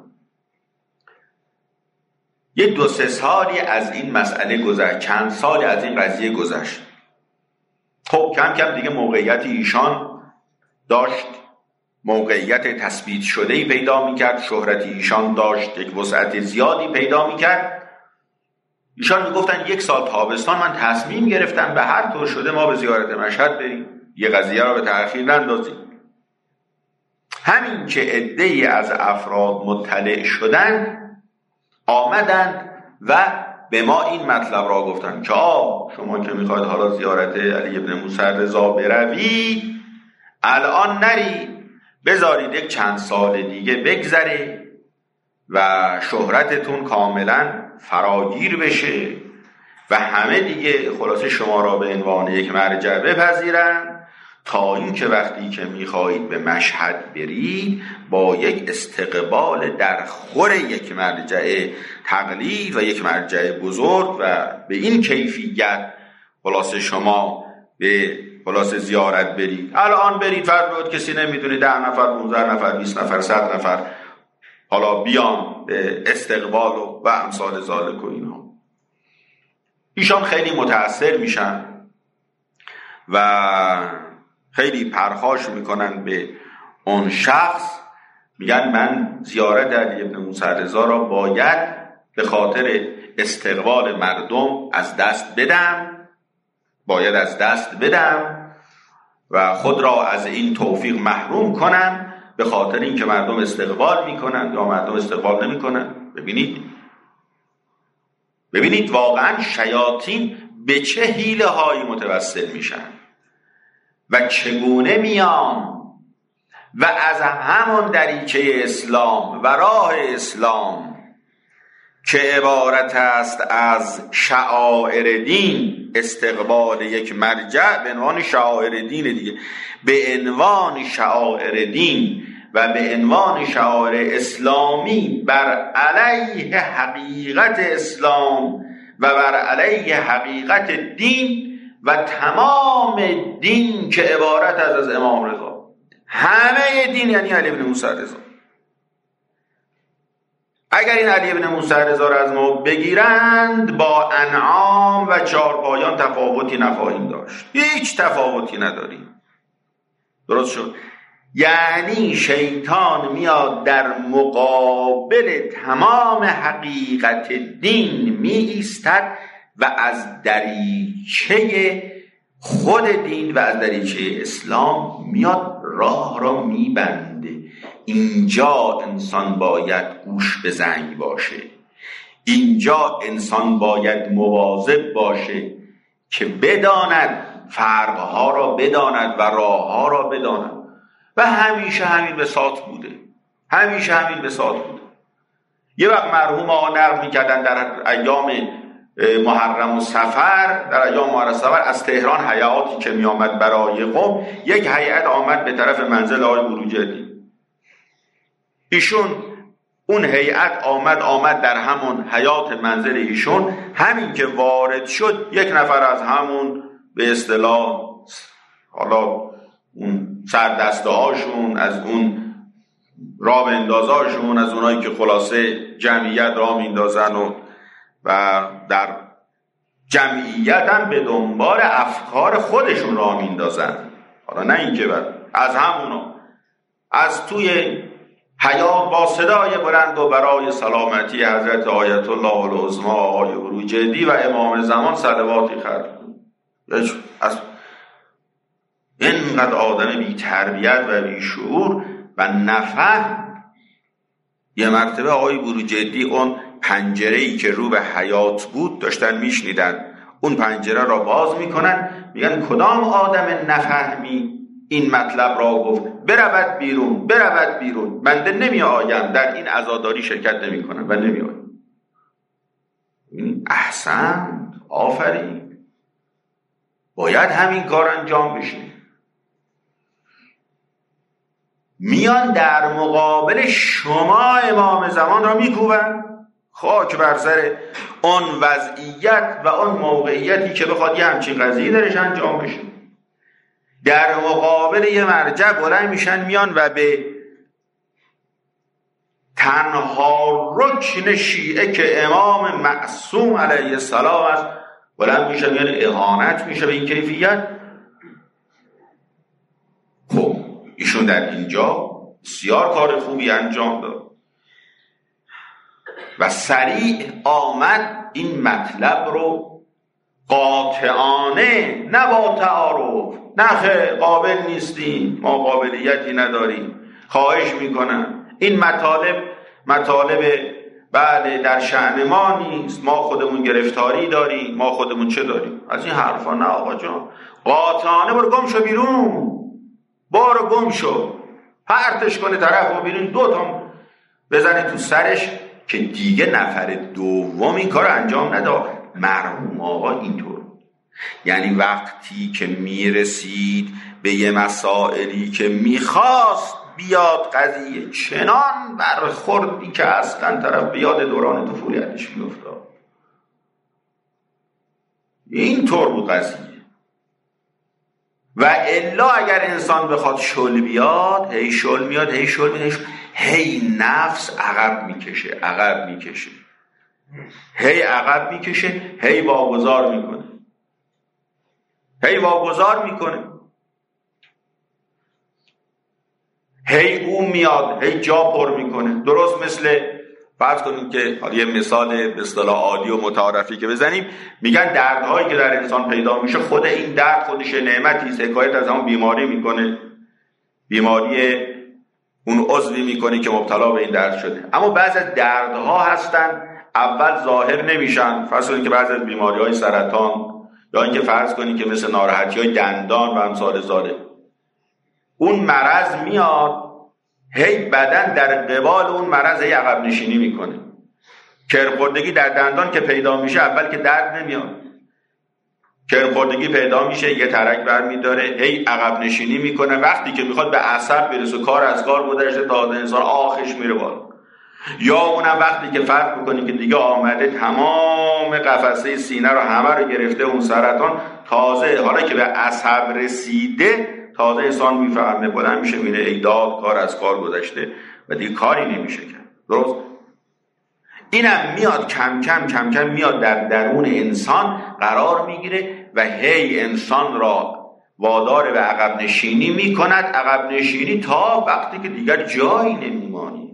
یه دو سه سالی از این مسئله گذشت، چند سالی از این قضیه گذشت. خب کم کم دیگه موقعیت ایشان داشت، موقعیت تثبیت شده‌ای پیدا می‌کرد، شهرت ایشان داشت یک وسعت زیادی پیدا می‌کرد. ایشان میگفتن یک سال تابستان من تصمیم گرفتم به هر طور شده ما به زیارت مشهد بریم، یه قضیه را به تأخیر نندازیم. همین که عده‌ای از افراد مطلع شدن آمدند و به ما این مطلب را گفتن که آه شما که میخواید حالا زیارت علی ابن موسی رضا بروی، الان نری، بذارید یک چند سال دیگه بگذره و شهرتتون کاملا فراگیر بشه و همه دیگه خلاصه شما را به عنوان یک مرجع بپذیرن، تا اینکه وقتی که میخواهید به مشهد برید با یک استقبال در خور یک مرجع تقلید و یک مرجع بزرگ و به این کیفیت خلاصه شما به خلاصه زیارت برید. الان برید فرض بود کسی نمیدونه ده نفر پانزده نفر بیست نفر صد نفر حالا بیان به استقبال و, و امثال ذالک و اینها، ایشان خیلی متاثر میشن و خیلی پرخاش میکنن به اون شخص، میگن من زیارت علی ابن موسی رضا را باید به خاطر استقبال مردم از دست بدم، باید از دست بدم و خود را از این توفیق محروم کنم به خاطر اینکه مردم استقبال میکنن یا مردم استقبال نمیکنن. ببینید ببینید واقعا شیاطین به چه حیله هایی متوسل میشن و چگونه میان و از همون دریچه اسلام و راه اسلام که عبارت است از شعائر دین، استقبال یک مرجع به عنوان شعائر دین دیگه، به عنوان شعائر دین و به عنوان شعائر اسلامی بر علیه حقیقت اسلام و بر علیه حقیقت دین و تمام دین که عبارت است از امام رضا، همه دین یعنی علی ابن موسی رضا. اگر این علی ابن موسی رضا را از ما بگیرند با انعام و چارپایان تفاوتی نخواهیم داشت، هیچ تفاوتی نداریم. درست شد؟ یعنی شیطان میاد در مقابل تمام حقیقت دین می ایستد و از دریچه خود دین و از دریچه اسلام میاد راه را میبنده. اینجا انسان باید گوش به زنگ باشه، اینجا انسان باید مواظب باشه که بداند فرقها را بداند و راهها را بداند و همیشه همین بساط بوده، همیشه همین بساط بوده. یه وقت مرحوم آقا نقل میکردن در ایام محرم و صفر، در ایام محرم و صفر از تهران هیئاتی که می آمد برای قم، یک هیئت آمد به طرف منزل آقای بروجردی. ایشون اون هیئت آمد آمد در همون حیات منزل ایشون، همین که وارد شد یک نفر از همون به اصطلاح حالا اون سردسته هاشون، از اون راه اندازاشون، از اونایی که خلاصه جمعیت راه میندازن و و در جمعیت هم به دنبال افکار خودشون راه میندازن، حالا نه اینکه بعد از همونا از توی حیات با صدای بلند و برای سلامتی حضرت آیت الله العظما آقای بروجردی و امام زمان صلواتی خرج از اینقدر آدم بی تربیت و بی شعور و نفهم. یه مرتبه آقای بروجردی اون پنجره‌ای که رو به حیات بود داشتن میشنیدن، اون پنجره را باز میکنن، میگن کدام آدم نفهمی این مطلب را گفت برود بیرون، برود بیرون، بنده نمی آیم در این عزاداری شرکت نمی کنم و نمی آیم. احسن، آفرین، باید همین کار انجام بشه. میان در مقابل شما امام زمان را میکوبن، خاک بر سر اون وضعیت و اون موقعیتی که بخواد یه همچین قضیه درش انجام بشه. در مقابل یه مرجع بلند میشن میان و به تنها رکن شیعه که امام معصوم علیه السلام است بلند میشن، یعنی اهانت میشه به این کیفیت. خب ایشون در اینجا بسیار کار خوبی انجام داد و سریع آمد این مطلب رو قاطعانه، نه با تعارف، نه قابل نیستیم، ما قابلیتی نداریم، خواهش میکنم این مطالب مطالب بله در شأن ما نیست، ما خودمون گرفتاری داریم، ما خودمون چه داریم، از این حرفا نه آقا جان. قاطعانه برو گم شو بیرون، برو گم شو، پرتش کنه طرف و بیرون، دو تا بزنه تو سرش که دیگه نفر دوم این کار انجام نده. مرحوم آقا اینطور، یعنی وقتی که میرسید به یه مسائلی که میخواست بیاد قضیه، چنان برخوردی که اصلا طرف به یاد دوران طفولیتش میافتاد. اینطور بود قضیه. و الا اگر انسان بخواد شل بیاد، هی شل میاد، هی شل میاد، هی, شل... هی نفس عقب میکشه، عقب میکشه، هی عقب میکشه، هی واگذار میکنه، هی واگذار میکنه، هی اون میاد، هی جا پر میکنه. درست مثل فرض کنید که حالا یه مثال به اصطلاح عادی و متعارفی که بزنیم، میگن دردهایی که در انسان پیدا میشه، خود این درد خودش نعمتی است، حکایت از همون بیماری میکنه، بیماری اون عضوی میکنه که مبتلا به این درد شده. اما بعضی از دردها هستن اول ظاهر نمیشن، فرض کنید که بعضی از بیماری‌های سرطان، یا اینکه فرض کنید که مثل ناراحتی‌های دندان و امثال ذالک، اون مرض میاد، هی بدن در قبال اون مرض هی عقب نشینی میکنه. کرخوردگی در دندان که پیدا میشه، اول که درد نمیاد، کرخوردگی پیدا میشه، یه ترک برمیداره، هی عقب نشینی میکنه. وقتی که میخواد به عصب برسه، کار از کار گذشته، تا انسان آخش میره بالا. یا اونم وقتی که فرق میکنه که دیگه آمده تمام قفسه سینه رو همه رو گرفته اون سرطان، تازه حالا که به عصب رسیده، تازه انسان میفهمه، بلند میشه میره ای داد، کار از کار گذشته و دیگه کاری نمیشه کرد. درست؟ اینم میاد کم کم کم کم میاد در درون انسان قرار میگیره و هی انسان را وادار به عقب نشینی میکند، عقب نشینی تا وقتی که دیگر جایی نمیمانی.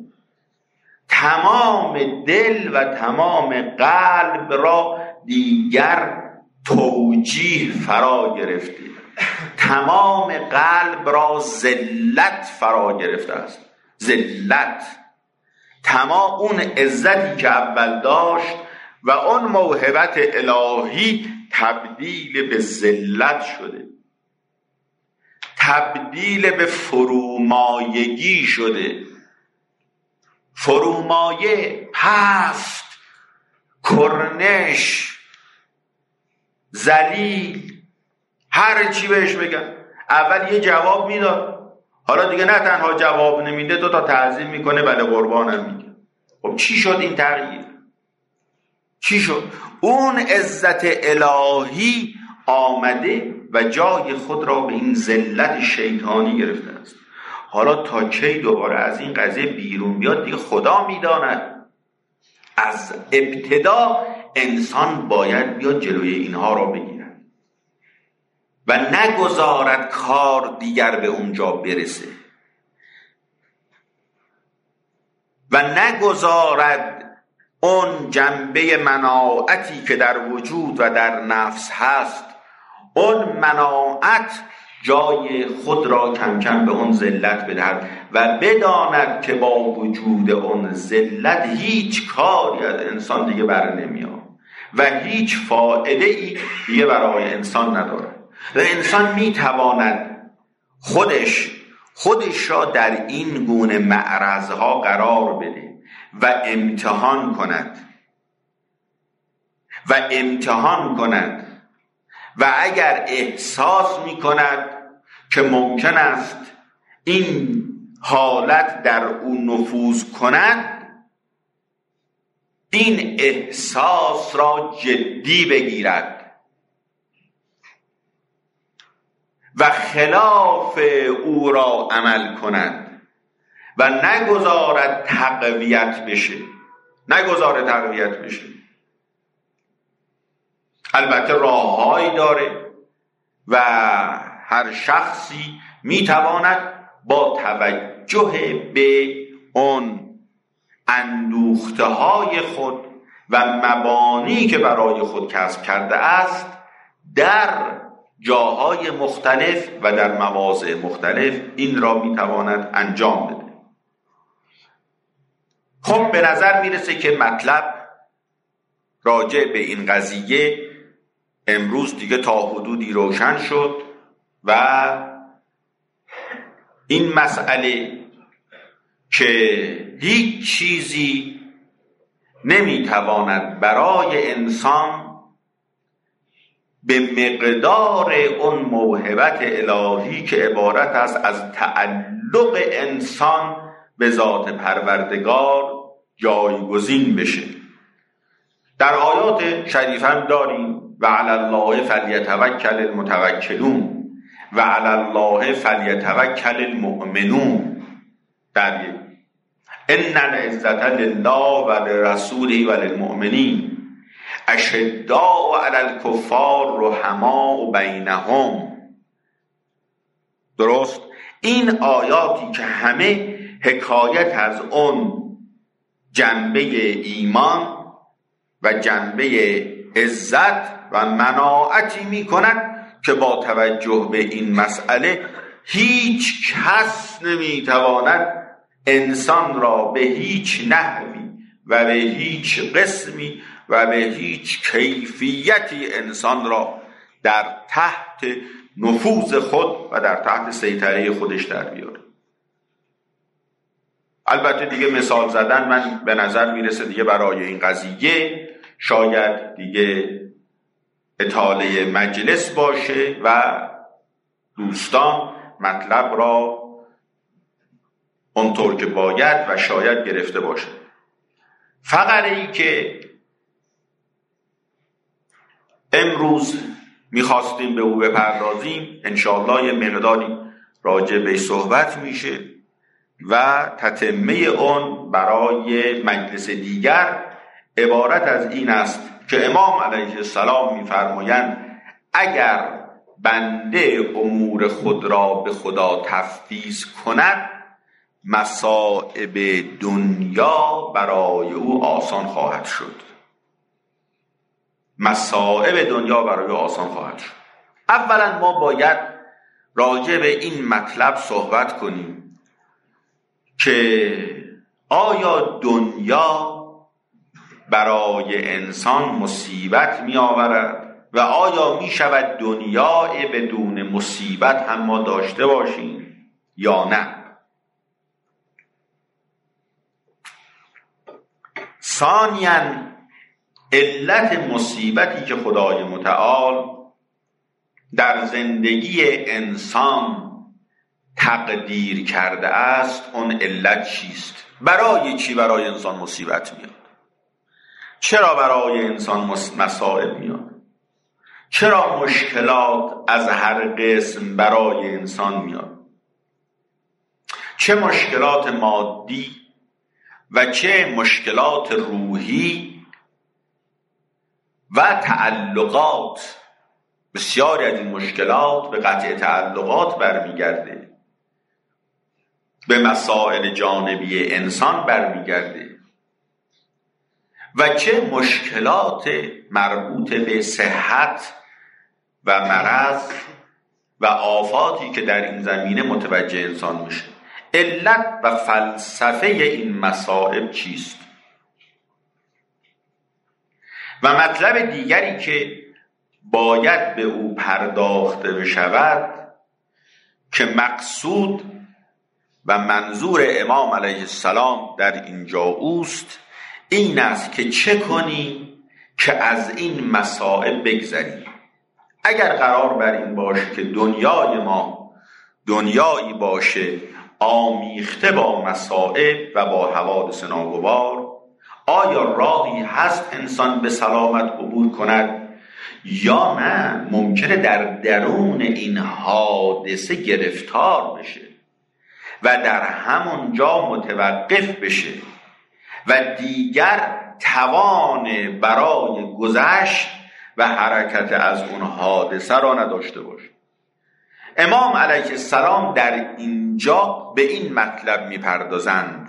تمام دل و تمام قلب را دیگر توجیه فرا گرفته، تمام قلب را ذلت فرا گرفته است. ذلت، تمام اون عزتی که اول داشت و اون موهبت الهی تبدیل به ذلت شده، تبدیل به فرومایگی شده. فرومایه، پست، کرنش، ذلیل، هر چی بهش بگن. اول یه جواب میداد، حالا دیگه نه تنها جواب نمیده، دو تا تعظیم میکنه، بله قربانم میگه. خب چی شد این تغییر؟ چی شد؟ اون عزت الهی آمده و جای خود را به این ذلت شیطانی گرفته است. حالا تا کی دوباره از این قضیه بیرون بیاد دیگه خدا میداند. از ابتدا انسان باید بیاد جلوی اینها را بگیرد و نگذارد کار دیگر به اونجا برسه و نگذارد اون جنبه مناعتی که در وجود و در نفس هست، اون مناعت جای خود را کم کم به اون ذلت بدهد و بداند که با وجود اون ذلت هیچ کاری از انسان دیگه بر نمیاد و هیچ فایده ای دیگه برای انسان ندارد و انسان میتواند خودش خودش را در این گونه معرضها قرار بده و امتحان کند و امتحان کند و اگر احساس می کند که ممکن است این حالت در او نفوذ کند، این احساس را جدی بگیرد و خلاف او را عمل کند و نگذارد تقویت بشه، نگذارد تقویت بشه. البته راههایی داره و هر شخصی میتواند با توجه به اون اندوخته های خود و مبانی که برای خود کسب کرده است در جاهای مختلف و در مواضع مختلف این را میتواند انجام بده. خب به نظر میرسه که مطلب راجع به این قضیه امروز دیگه تا حدودی روشن شد و این مسئله که هیچ چیزی نمیتواند برای انسان به مقدار اون موهبت الهی که عبارت است از تعلق انسان به ذات پروردگار جایگزین بشه. در آیات شریفه هم داریم و علی الله فلیتوکل المتوکلون و علی الله فلیتوکل المؤمنون. در ان العزة لله و لرسوله و للمؤمنین اشداء علی الکفار رحماء بینهم. درست؟ این آیاتی که همه حکایت از اون جنبه ایمان و جنبه عزت و مناعتی می کند که با توجه به این مسئله هیچ کس نمی تواند انسان را به هیچ نحوی و به هیچ قسمی و به هیچ کیفیتی انسان را در تحت نفوذ خود و در تحت سیطره خودش در بیاره. البته دیگه مثال زدن من به نظر میرسه دیگه برای این قضیه شاید دیگه اطاله مجلس باشه و دوستان مطلب را اونطور که باید و شاید گرفته باشه. فقره ای که امروز میخواستیم به او بپردازیم انشاءالله یه مقداری راجع به صحبت میشه و تتمه اون برای مجلس دیگر عبارت از این است که امام علیه السلام میفرمایند اگر بنده امور خود را به خدا تفویض کند مصائب دنیا برای او آسان خواهد شد. مصائب دنیا برای او آسان خواهد شد. اولا ما باید راجع به این مطلب صحبت کنیم که آیا دنیا برای انسان مصیبت می آورد و آیا می شود دنیای بدون مصیبت هم ما داشته باشیم یا نه؟ ثانیاً علت مصیبتی که خدای متعال در زندگی انسان تقدیر کرده است اون علت چیست؟ برای چی برای انسان مصیبت میاد؟ چرا برای انسان مصائب میاد؟ چرا مشکلات از هر قسم برای انسان میاد؟ چه مشکلات مادی و چه مشکلات روحی و تعلقات. بسیاری از این مشکلات به قطع تعلقات برمیگرده، به مسائل جانبی انسان برمیگرده و چه مشکلات مربوط به صحت و مرض و آفاتی که در این زمینه متوجه انسان میشه. علت و فلسفه این مصائب چیست؟ و مطلب دیگری که باید به او پرداخته بشود که مقصود و منظور امام علیه السلام در اینجا اوست این است که چه کنیم که از این مصائب بگذریم. اگر قرار بر این باشه که دنیای ما دنیایی باشه آمیخته با مصائب و با حوادث ناگوار، آیا راهی هست انسان به سلامت عبور کند یا نه ممکنه در درون این حادثه گرفتار بشه و در همون جا متوقف بشه و دیگر توان برای گذشت و حرکت از اون حادثه را نداشته باشه. امام علیه السلام در اینجا به این مطلب میپردازند: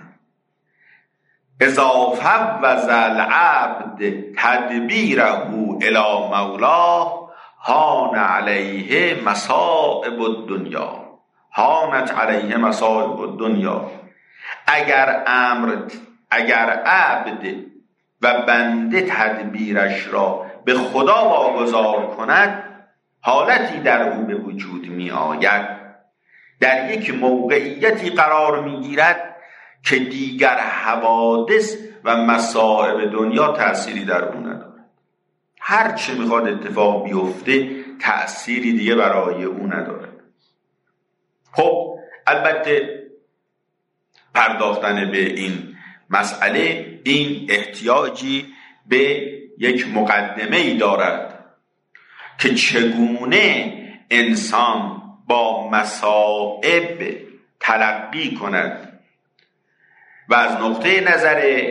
اذا فوض العبد تدبیره الی مولاه هان علیه مصائب الدنیا. هانت علیه مصائب الدنیا. اگر امر اگر عبد و بنده تدبیرش را به خدا واگذار کند، حالتی در او به وجود می آید، در یک موقعیتی قرار می گیرد که دیگر حوادث و مصائب دنیا تأثیری در او ندارد. هر چه میخواد اتفاق بیفته تأثیری دیگه برای او ندارد. خب البته پرداختن به این مسئله این احتیاجی به یک مقدمه ای دارد که چگونه انسان با مصائب تلقی کند و از نقطه نظر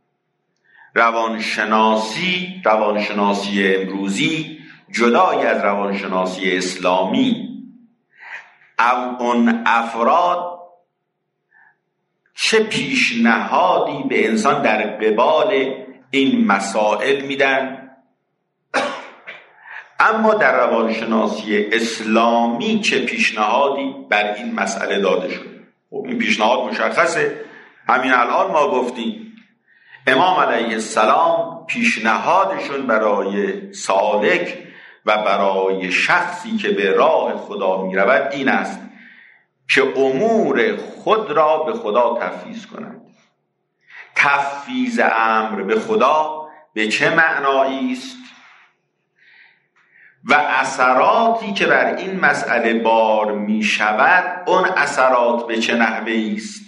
روانشناسی روانشناسی امروزی جدای از روانشناسی اسلامی اون افراد چه پیشنهادی به انسان در قبال این مسائل میدن، اما در روانشناسی اسلامی چه پیشنهادی بر این مسئله داده شده. خب این پیشنهاد مشخصه، همین الان ما گفتیم امام علیه السلام پیشنهادشون برای سالک و برای شخصی که به راه خدا می رود این است که امور خود را به خدا تفویض کند. تفویض امر به خدا به چه معنایی است و اثراتی که بر این مسئله بار می شود اون اثرات به چه نحوه است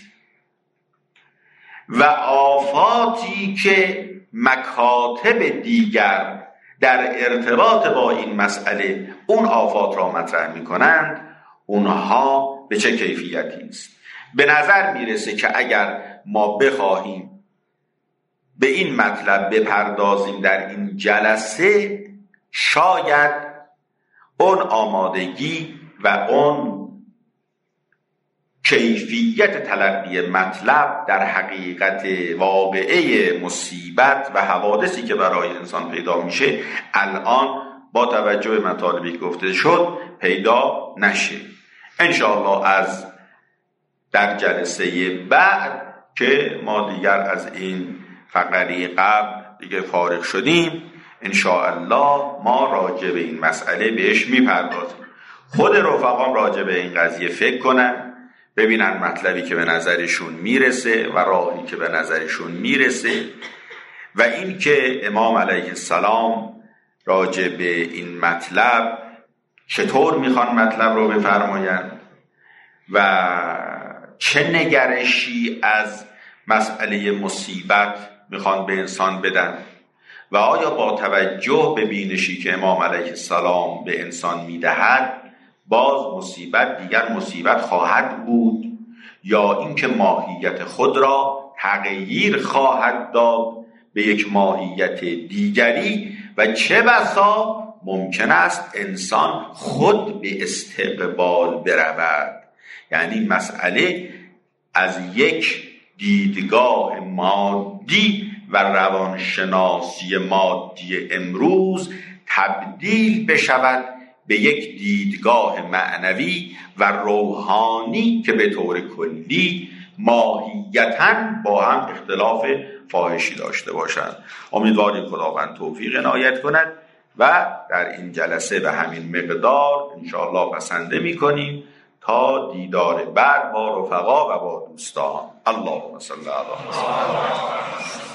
و آفاتی که مکاتب دیگر در ارتباط با این مسئله اون آفات را مطرح می کنند، اونها به چه کیفیتی است. به نظر میرسه که اگر ما بخواهیم به این مطلب بپردازیم در این جلسه، شاید اون آمادگی و اون کیفیت تلقی مطلب در حقیقت واقعه مصیبت و حوادثی که برای انسان پیدا میشه الان با توجه به مطالبی که گفته شد پیدا نشه. انشاءالله از در جلسه بعد که ما دیگر از این فقره قبل دیگه فارغ شدیم، انشاءالله ما راجع به این مسئله بهش میپردازیم. خود رفقام راجع به این قضیه فکر کنن، ببینن مطلبی که به نظرشون میرسه و راهی که به نظرشون میرسه و این که امام علیه السلام راجع به این مطلب چطور میخوان مطلب رو بفرمایند و چه نگرشی از مسئله مصیبت میخوان به انسان بدن و آیا با توجه به بینشی که امام علیه السلام به انسان میدهد باز مصیبت دیگر مصیبت خواهد بود یا اینکه ماهیت خود را تغییر خواهد داد به یک ماهیت دیگری و چه بسا ممکن است انسان خود به استقبال برود. یعنی مسئله از یک دیدگاه مادی و روانشناسی مادی امروز تبدیل بشود به یک دیدگاه معنوی و روحانی که به طور کلی ماهیتاً با هم اختلاف فاحشی داشته باشند. امیدواریم خداوند توفیق عنایت کند و در این جلسه به همین مقدار انشاءالله بسنده می‌کنیم تا دیدار بعد با رفقا و با دوستان. اللهم صل علی محمد.